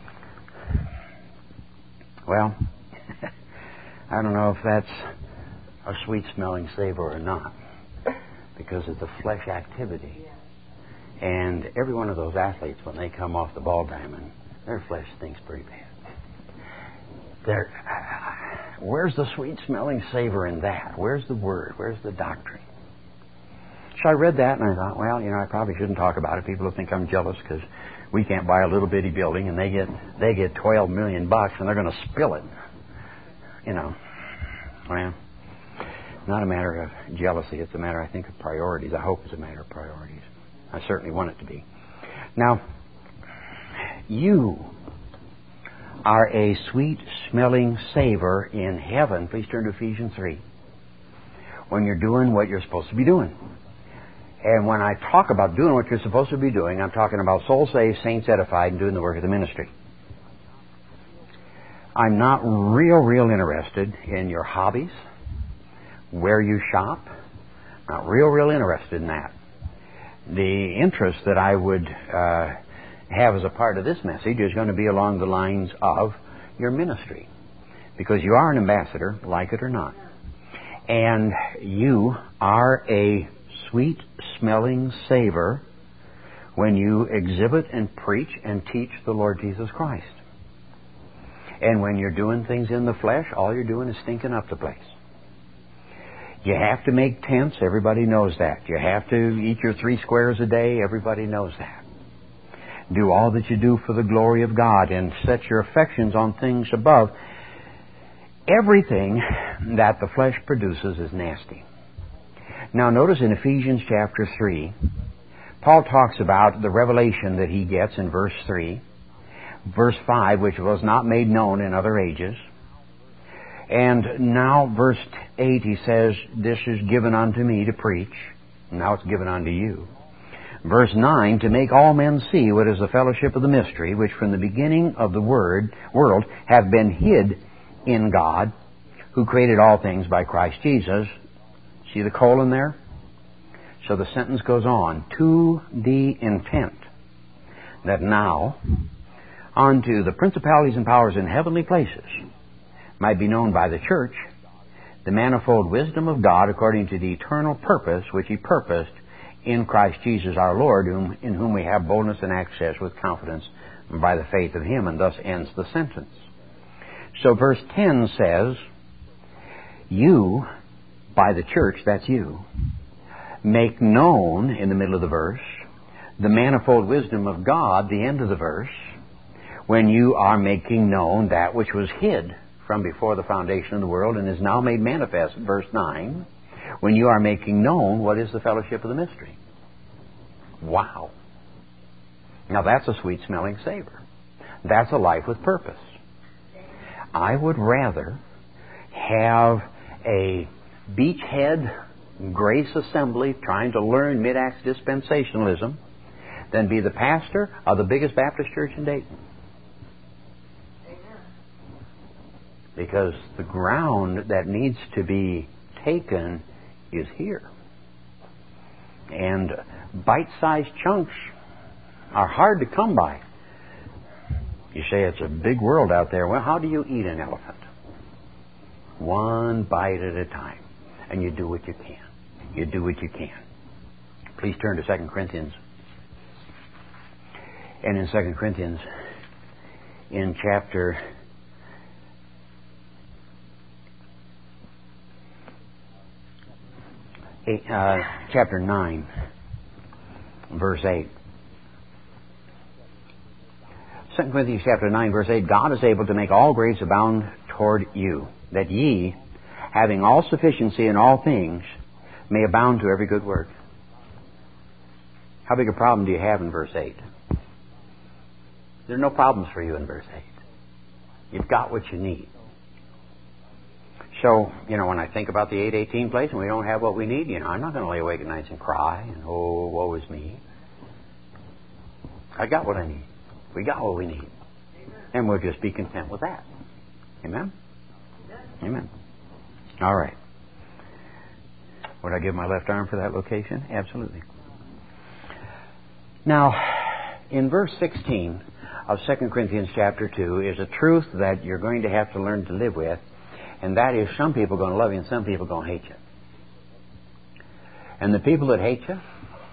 A: well, I don't know if that's a sweet-smelling savor or not, because of the flesh activity. And every one of those athletes, when they come off the ball diamond, their flesh stinks pretty bad. They're, uh, where's the sweet-smelling savor in that? Where's the Word? Where's the doctrine? So I read that, and I thought, well, you know, I probably shouldn't talk about it. People will think I'm jealous because we can't buy a little bitty building, and they get they get twelve million bucks, and they're going to spill it. You know, well, not a matter of jealousy. It's a matter, I think, of priorities. I hope it's a matter of priorities. I certainly want it to be. Now, you are a sweet smelling savor in heaven. Please turn to Ephesians three. When you're doing what you're supposed to be doing. And when I talk about doing what you're supposed to be doing, I'm talking about soul saved, saints edified, and doing the work of the ministry. I'm not real, real interested in your hobbies, where you shop. Not real, real interested in that. The interest that I would uh, have as a part of this message is going to be along the lines of your ministry. Because you are an ambassador, like it or not. And you are a sweet-smelling savor when you exhibit and preach and teach the Lord Jesus Christ. And when you're doing things in the flesh, all you're doing is stinking up the place. You have to make tents, everybody knows that. You have to eat your three squares a day, everybody knows that. Do all that you do for the glory of God and set your affections on things above. Everything that the flesh produces is nasty. Now notice in Ephesians chapter three, Paul talks about the revelation that he gets in verse three, verse five, which was not made known in other ages. And now verse eight, he says, this is given unto me to preach. Now it's given unto you. Verse nine, to make all men see what is the fellowship of the mystery, which from the beginning of the word world have been hid in God, who created all things by Christ Jesus. See the colon there? So the sentence goes on, to the intent that now unto the principalities and powers in heavenly places might be known by the church the manifold wisdom of God according to the eternal purpose which He purposed in Christ Jesus our Lord, whom, in whom we have boldness and access with confidence by the faith of Him. And thus ends the sentence. So verse ten says, you, by the church, that's you, make known, in the middle of the verse, the manifold wisdom of God, the end of the verse, when you are making known that which was hid from before the foundation of the world and is now made manifest, verse nine, when you are making known what is the fellowship of the mystery. Wow. Now that's a sweet-smelling savor. That's a life with purpose. I would rather have a beachhead grace assembly trying to learn mid-acts dispensationalism than be the pastor of the biggest Baptist church in Dayton. Because the ground that needs to be taken is here. And bite-sized chunks are hard to come by. You say it's a big world out there. Well, how do you eat an elephant? One bite at a time. And you do what you can. You do what you can. Please turn to Second Corinthians. And in Second Corinthians, in chapter eight, uh, chapter nine, verse eight. Second Corinthians chapter nine, verse eight, God is able to make all grace abound toward you, that ye, having all sufficiency in all things, may abound to every good work. How big a problem do you have in verse eight? There are no problems for you in verse eight. You've got what you need. So, you know, when I think about the eight eighteen place and we don't have what we need, you know, I'm not going to lay awake at nights and cry and, oh, woe is me. I got what I need. We got what we need. And we'll just be content with that. Amen? Amen. All right. Would I give my left arm for that location? Absolutely. Now, in verse sixteen of Second Corinthians chapter two is a truth that you're going to have to learn to live with, and that is some people are going to love you and some people are going to hate you. And the people that hate you,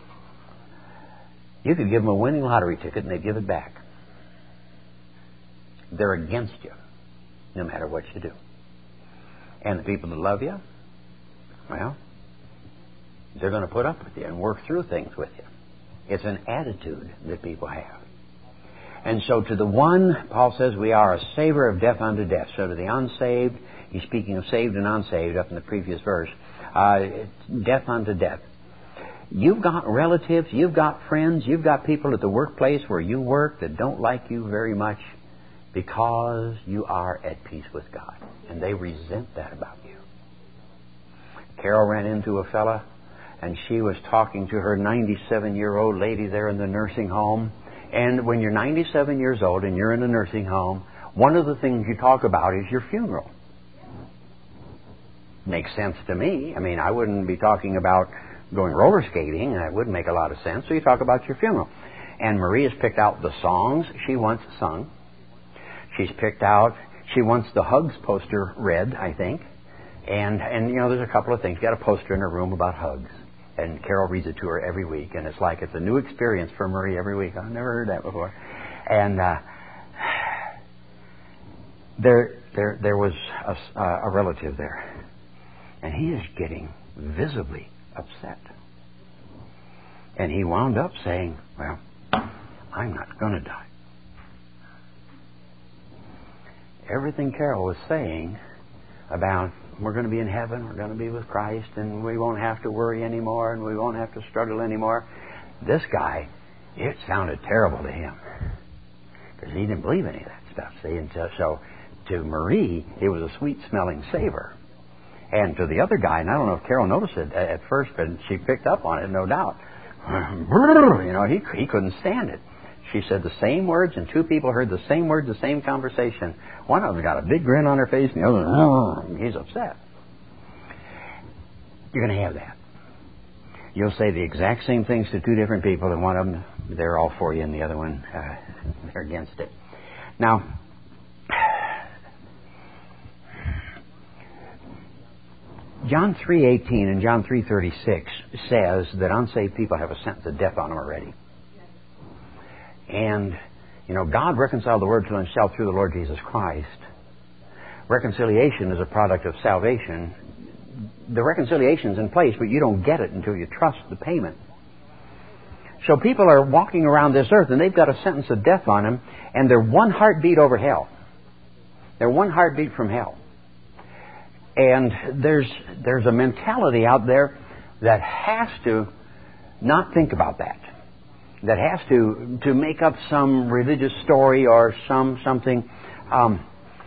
A: you could give them a winning lottery ticket and they'd give it back. They're against you, no matter what you do. And the people that love you, well, they're going to put up with you and work through things with you. It's an attitude that people have. And so to the one, Paul says, we are a savor of death unto death. So to the unsaved, he's speaking of saved and unsaved up in the previous verse, uh, death unto death. You've got relatives, you've got friends, you've got people at the workplace where you work that don't like you very much because you are at peace with God. And they resent that about you. Carol ran into a fella, and she was talking to her ninety-seven-year-old lady there in the nursing home. And when you're ninety-seven years old and you're in a nursing home, one of the things you talk about is your funeral. Makes sense to me. I mean, I wouldn't be talking about going roller skating. That wouldn't make a lot of sense. So you talk about your funeral. And Marie has picked out the songs she once sung. She's picked out, she wants the Hugs poster read, I think. And, and you know, there's a couple of things. She's got a poster in her room about hugs. And Carol reads it to her every week. And it's like it's a new experience for Marie every week. I've never heard that before. And uh, there, there, there was a, a relative there. And he is getting visibly upset. And he wound up saying, well, I'm not going to die. Everything Carol was saying about we're going to be in heaven, we're going to be with Christ, and we won't have to worry anymore, and we won't have to struggle anymore. This guy, it sounded terrible to him because he didn't believe any of that stuff. See, and so, so to Marie, it was a sweet-smelling savor. And to the other guy, and I don't know if Carol noticed it at first, but she picked up on it, no doubt. You know, he he couldn't stand it. She said the same words, and two people heard the same words, the same conversation. One of them got a big grin on her face, and the other, oh, he's upset. You're going to have that. You'll say the exact same things to two different people, and one of them, they're all for you, and the other one, uh, they're against it. Now, John three eighteen and John three thirty-six says that unsaved people have a sentence of death on them already. And, you know, God reconciled the world to himself through the Lord Jesus Christ. Reconciliation is a product of salvation. The reconciliation's in place, but you don't get it until you trust the payment. So people are walking around this earth, and they've got a sentence of death on them, and they're one heartbeat over hell. They're one heartbeat from hell. And there's there's a mentality out there that has to not think about that. That has to to make up some religious story or some something. Um,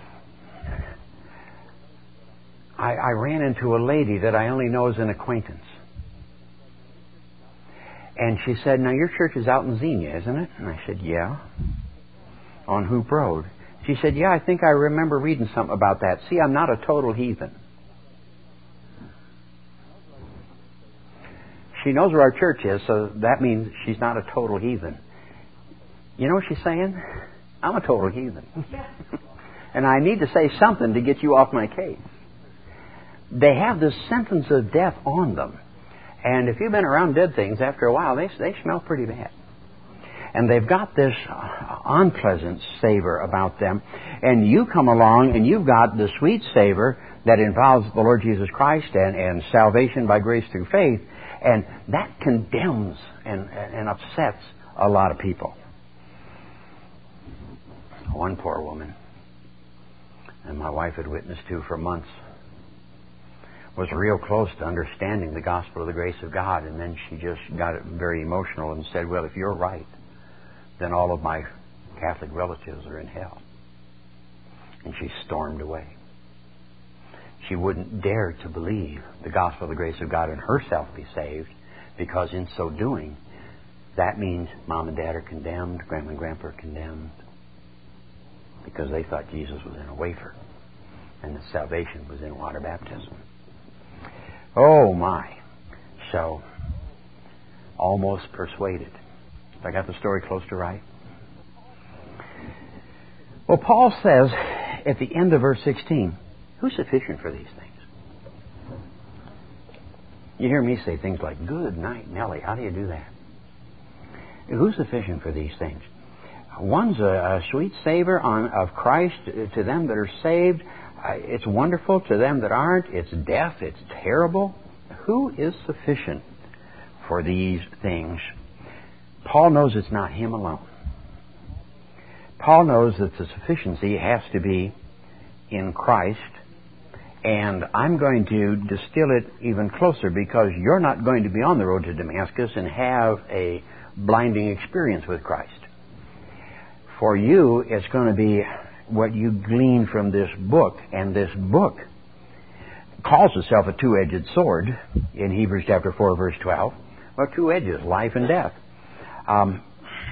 A: I, I ran into a lady that I only know as an acquaintance. And she said, now your church is out in Xenia, isn't it? And I said, yeah. On Hoop Road. She said, yeah, I think I remember reading something about that. See, I'm not a total heathen. She knows where our church is, so that means she's not a total heathen. You know what she's saying? I'm a total heathen. And I need to say something to get you off my case. They have this sentence of death on them. And if you've been around dead things, after a while, they, they smell pretty bad. And they've got this unpleasant savor about them. And you come along and you've got the sweet savor that involves the Lord Jesus Christ and, and salvation by grace through faith. And that condemns and, and upsets a lot of people. One poor woman, and my wife had witnessed to for months, was real close to understanding the gospel of the grace of God. And then she just got very emotional and said, well, if you're right, then all of my Catholic relatives are in hell. And she stormed away. She wouldn't dare to believe the gospel of the grace of God and herself be saved, because in so doing, that means mom and dad are condemned, grandma and grandpa are condemned, because they thought Jesus was in a wafer and that salvation was in water baptism. Oh my. So, almost persuaded. I got the story close to right. Well, Paul says at the end of verse sixteen, who's sufficient for these things? You hear me say things like, good night, Nellie. How do you do that? Who's sufficient for these things? One's a, a sweet savor on, of Christ to them that are saved. Uh, it's wonderful to them that aren't. It's death. It's terrible. Who is sufficient for these things? Paul knows it's not him alone. Paul knows that the sufficiency has to be in Christ. And I'm going to distill it even closer, because you're not going to be on the road to Damascus and have a blinding experience with Christ. For you, it's going to be what you glean from this book. And this book calls itself a two-edged sword in Hebrews chapter four, verse twelve. Well, two edges, life and death. Um,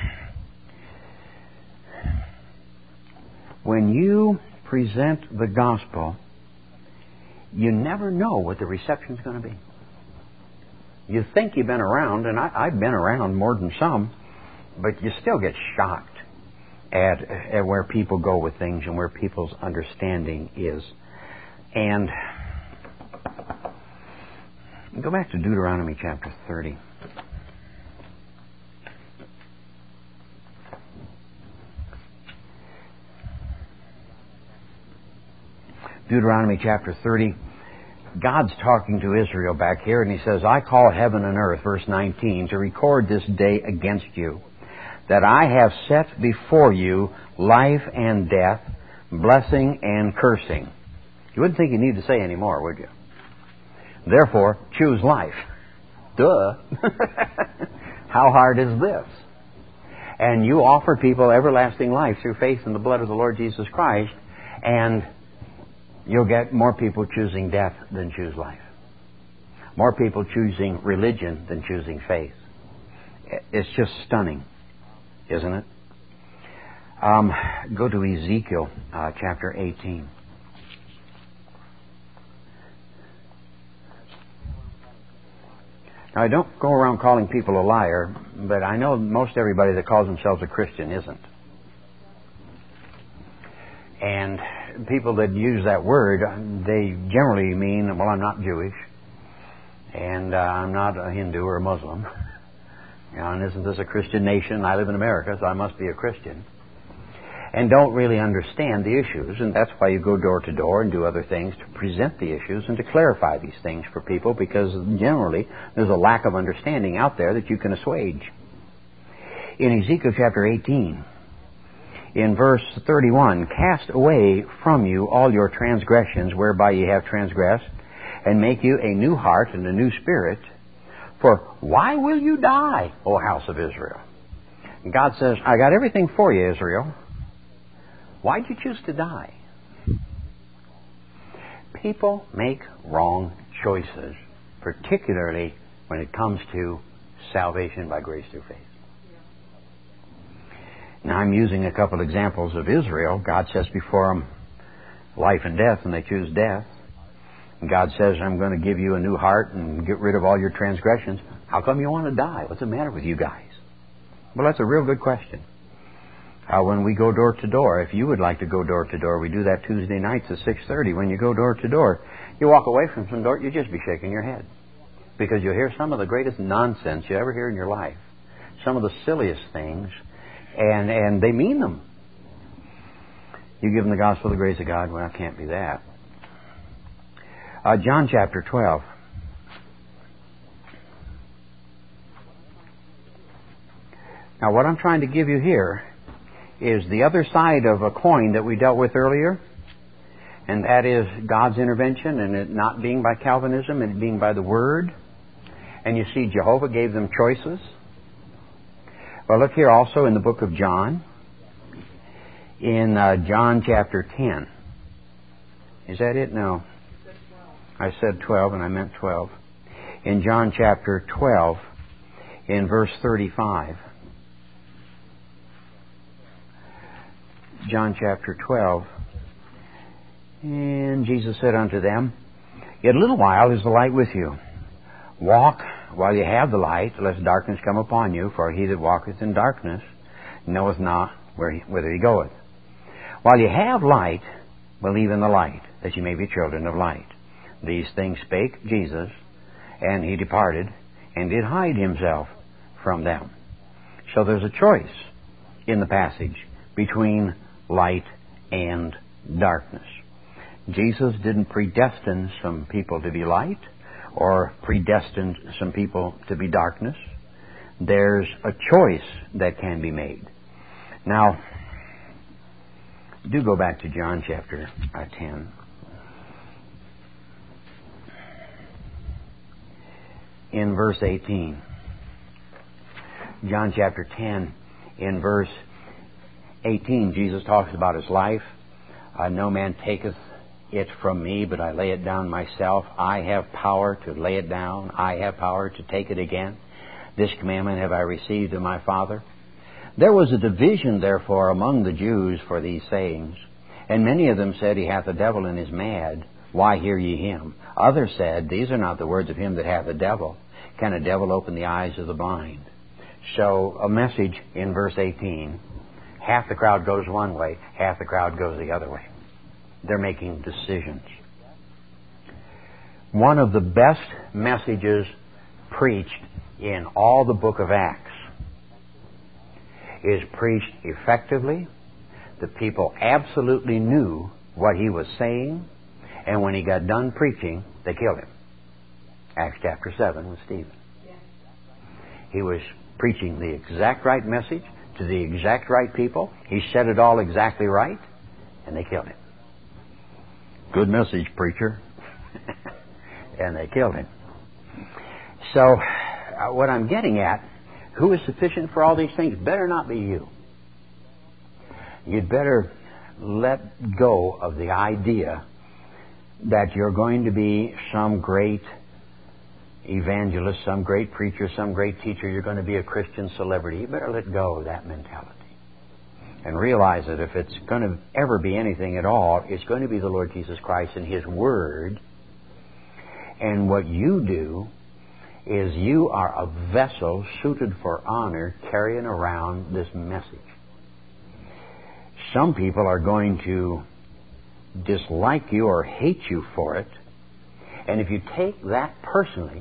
A: when you present the gospel, you never know what the reception's going to be. You think you've been around, and I, I've been around more than some, but you still get shocked at, at where people go with things and where people's understanding is. And go back to Deuteronomy chapter thirty. Deuteronomy chapter thirty. God's talking to Israel back here, and He says, I call heaven and earth, verse nineteen, to record this day against you, that I have set before you life and death, blessing and cursing. You wouldn't think you need to say any more, would you? Therefore, choose life. Duh. How hard is this? And you offer people everlasting life through faith in the blood of the Lord Jesus Christ, and you'll get more people choosing death than choose life. More people choosing religion than choosing faith. It's just stunning, isn't it? Um, go to Ezekiel uh, chapter eighteen. Now, I don't go around calling people a liar, but I know most everybody that calls themselves a Christian isn't. And people that use that word, they generally mean, well, I'm not Jewish, and uh, I'm not a Hindu or a Muslim, you know, and isn't this a Christian nation? I live in America, so I must be a Christian. And don't really understand the issues, and that's why you go door to door and do other things to present the issues and to clarify these things for people, because generally there's a lack of understanding out there that you can assuage. In Ezekiel chapter eighteen, in verse thirty-one, cast away from you all your transgressions whereby ye have transgressed, and make you a new heart and a new spirit. For why will you die, O house of Israel? And God says, I got everything for you, Israel. Why'd you choose to die? People make wrong choices, particularly when it comes to salvation by grace through faith. Now, I'm using a couple examples of Israel. God sets before them life and death, and they choose death. And God says, I'm going to give you a new heart and get rid of all your transgressions. How come you want to die? What's the matter with you guys? Well, that's a real good question. Uh, when we go door to door, if you would like to go door to door, we do that Tuesday nights at six thirty. When you go door to door, you walk away from some door, you just be shaking your head. Because you'll hear some of the greatest nonsense you ever hear in your life. Some of the silliest things. And and they mean them. You give them the gospel of the grace of God. Well, it can't be that. Uh, John chapter twelve. Now, what I'm trying to give you here is the other side of a coin that we dealt with earlier, and that is God's intervention, and it not being by Calvinism, and it being by the Word. And you see, Jehovah gave them choices. Well, look here also in the book of John, in uh, John chapter ten. Is that it? No. I said twelve, and I meant twelve. In John chapter twelve, in verse thirty-five. John chapter twelve. And Jesus said unto them, Yet a little while is the light with you. Walk while you have the light, lest darkness come upon you, for he that walketh in darkness knoweth not where he, whither he goeth. While you have light, believe in the light, that you may be children of light. These things spake Jesus, and he departed, and did hide himself from them. So there's a choice in the passage between light and darkness. Jesus didn't predestine some people to be light, or predestined some people to be darkness. There's a choice that can be made. Now, do go back to John chapter uh, ten. In verse eighteen. John chapter ten, in verse eighteen, Jesus talks about his life, Uh, no man taketh it from me, but I lay it down myself. I have power to lay it down. I have power to take it again. This commandment have I received of my Father. There was a division, therefore, among the Jews for these sayings. And many of them said, He hath a devil and is mad. Why hear ye him? Others said, These are not the words of him that hath a devil. Can a devil open the eyes of the blind? So a message in verse eighteen. Half the crowd goes one way, half the crowd goes the other way. They're making decisions. One of the best messages preached in all the book of Acts is preached effectively. The people absolutely knew what he was saying, and when he got done preaching, they killed him. Acts chapter seven with Stephen. He was preaching the exact right message to the exact right people. He said it all exactly right, and they killed him. Good message, preacher. And they killed him. So, uh, what I'm getting at, who is sufficient for all these things? Better not be you. You'd better let go of the idea that you're going to be some great evangelist, some great preacher, some great teacher. You're going to be a Christian celebrity. You better let go of that mentality. And realize that if it's going to ever be anything at all, it's going to be the Lord Jesus Christ and His Word. And what you do is you are a vessel suited for honor carrying around this message. Some people are going to dislike you or hate you for it. And if you take that personally,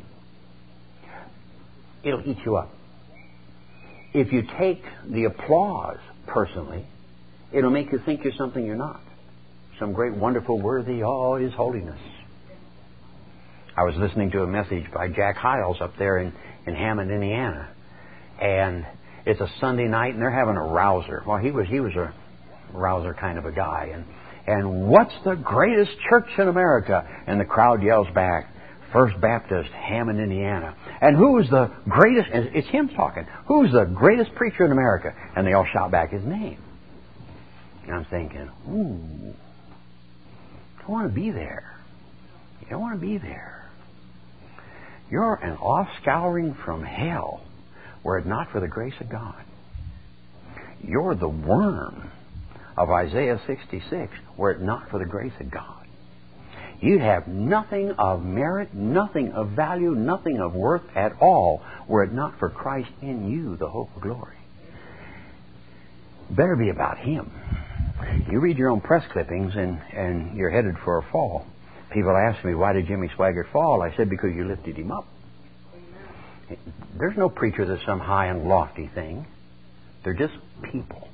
A: it'll eat you up. If you take the applause personally, it'll make you think you're something you're not. Some great, wonderful, worthy, all His holiness. I was listening to a message by Jack Hiles up there in, in Hammond, Indiana. And it's a Sunday night, and they're having a rouser. Well, he was he was a rouser kind of a guy. And, and what's the greatest church in America? And the crowd yells back, First Baptist, Hammond, Indiana. And who's the greatest? And it's him talking. Who's the greatest preacher in America? And they all shout back his name. And I'm thinking, ooh, I want to be there. You don't want to be there. You're an offscouring from hell were it not for the grace of God. You're the worm of Isaiah sixty-six were it not for the grace of God. You'd have nothing of merit, nothing of value, nothing of worth at all were it not for Christ in you, the hope of glory. Better be about Him. You read your own press clippings and, and you're headed for a fall. People ask me, why did Jimmy Swaggart fall? I said, because you lifted him up. There's no preacher that's some high and lofty thing. They're just people.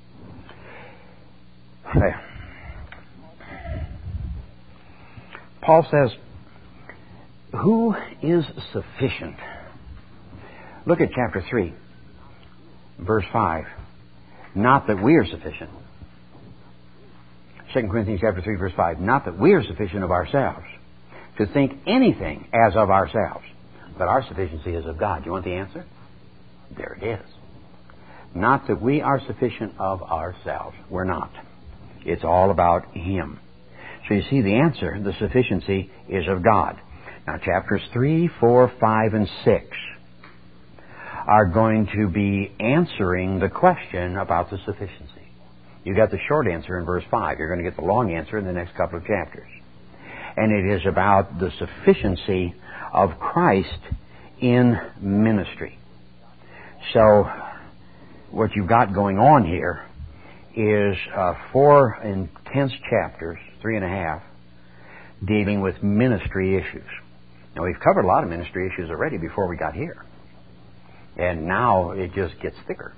A: Paul says, who is sufficient? Look at chapter three, verse five. Not that we are sufficient. Second Corinthians chapter three, verse five. Not that we are sufficient of ourselves to think anything as of ourselves, but our sufficiency is of God. You want the answer? There it is. Not that we are sufficient of ourselves. We're not. It's all about Him. So you see the answer, the sufficiency is of God. Now chapters three, four, five, and six are going to be answering the question about the sufficiency. You got the short answer in verse five. You're going to get the long answer in the next couple of chapters. And it is about the sufficiency of Christ in ministry. So what you've got going on here is uh, four intense chapters, three and a half, dealing with ministry issues. Now, we've covered a lot of ministry issues already before we got here. And now it just gets thicker.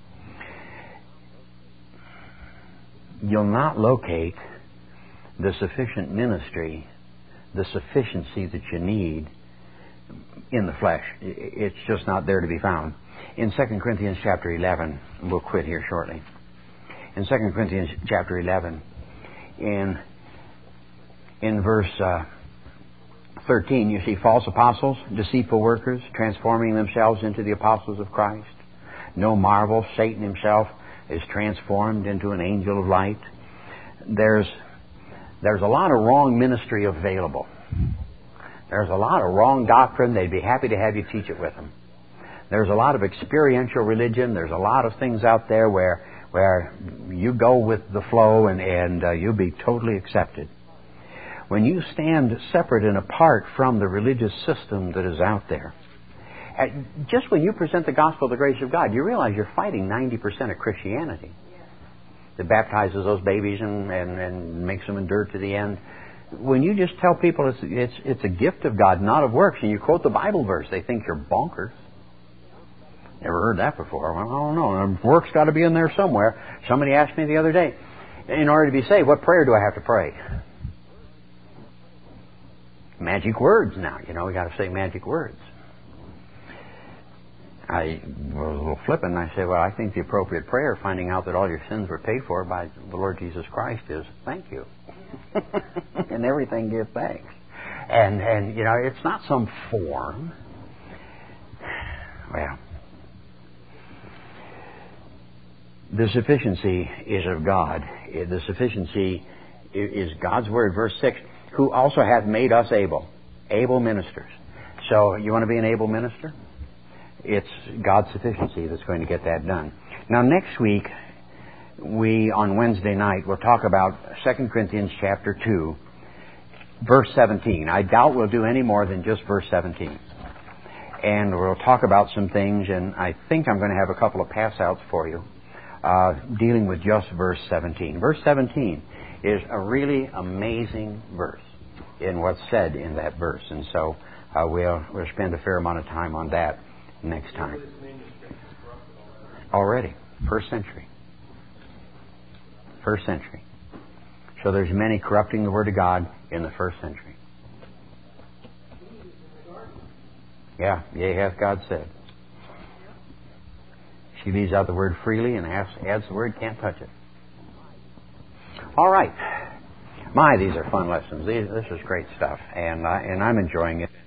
A: You'll not locate the sufficient ministry, the sufficiency that you need in the flesh. It's just not there to be found. In Second Corinthians chapter eleven, we'll quit here shortly. In Second Corinthians chapter eleven, in in verse uh, thirteen, you see false apostles, deceitful workers, transforming themselves into the apostles of Christ. No marvel, Satan himself is transformed into an angel of light. there's there's a lot of wrong ministry available. There's a lot of wrong doctrine. They'd be happy to have you teach it with them. There's a lot of experiential religion. There's a lot of things out there where where you go with the flow and, and uh, you'll be totally accepted. When you stand separate and apart from the religious system that is out there, just when you present the gospel of the grace of God, you realize you're fighting ninety percent of Christianity. That baptizes those babies and, and, and makes them endure to the end. When you just tell people it's, it's, it's a gift of God, not of works, and you quote the Bible verse, they think you're bonkers. Never heard that before. Well, I don't know. Work's got to be in there somewhere. Somebody asked me the other day, in order to be saved, what prayer do I have to pray? Magic words now. You know, we got to say magic words. I was a little flippant, and I said, well, I think the appropriate prayer, finding out that all your sins were paid for by the Lord Jesus Christ, is thank you. And everything give thanks. And, and, you know, it's not some form. Well, the sufficiency is of God. The sufficiency is God's Word. Verse six, who also hath made us able, able ministers. So, you want to be an able minister? It's God's sufficiency that's going to get that done. Now, next week, we, on Wednesday night, will talk about Second Corinthians chapter two, verse seventeen. I doubt we'll do any more than just verse seventeen. And we'll talk about some things, and I think I'm going to have a couple of pass-outs for you, uh, dealing with just verse seventeen. Verse seventeen is a really amazing verse in what's said in that verse. And so uh, we'll, we'll spend a fair amount of time on that next time. Already. First century. First century. So there's many corrupting the Word of God in the first century. Yeah, yea, hath God said. She leaves out the word freely and adds, adds the word can't touch it. All right. My, these are fun lessons. These, this is great stuff, and, uh, and I'm enjoying it.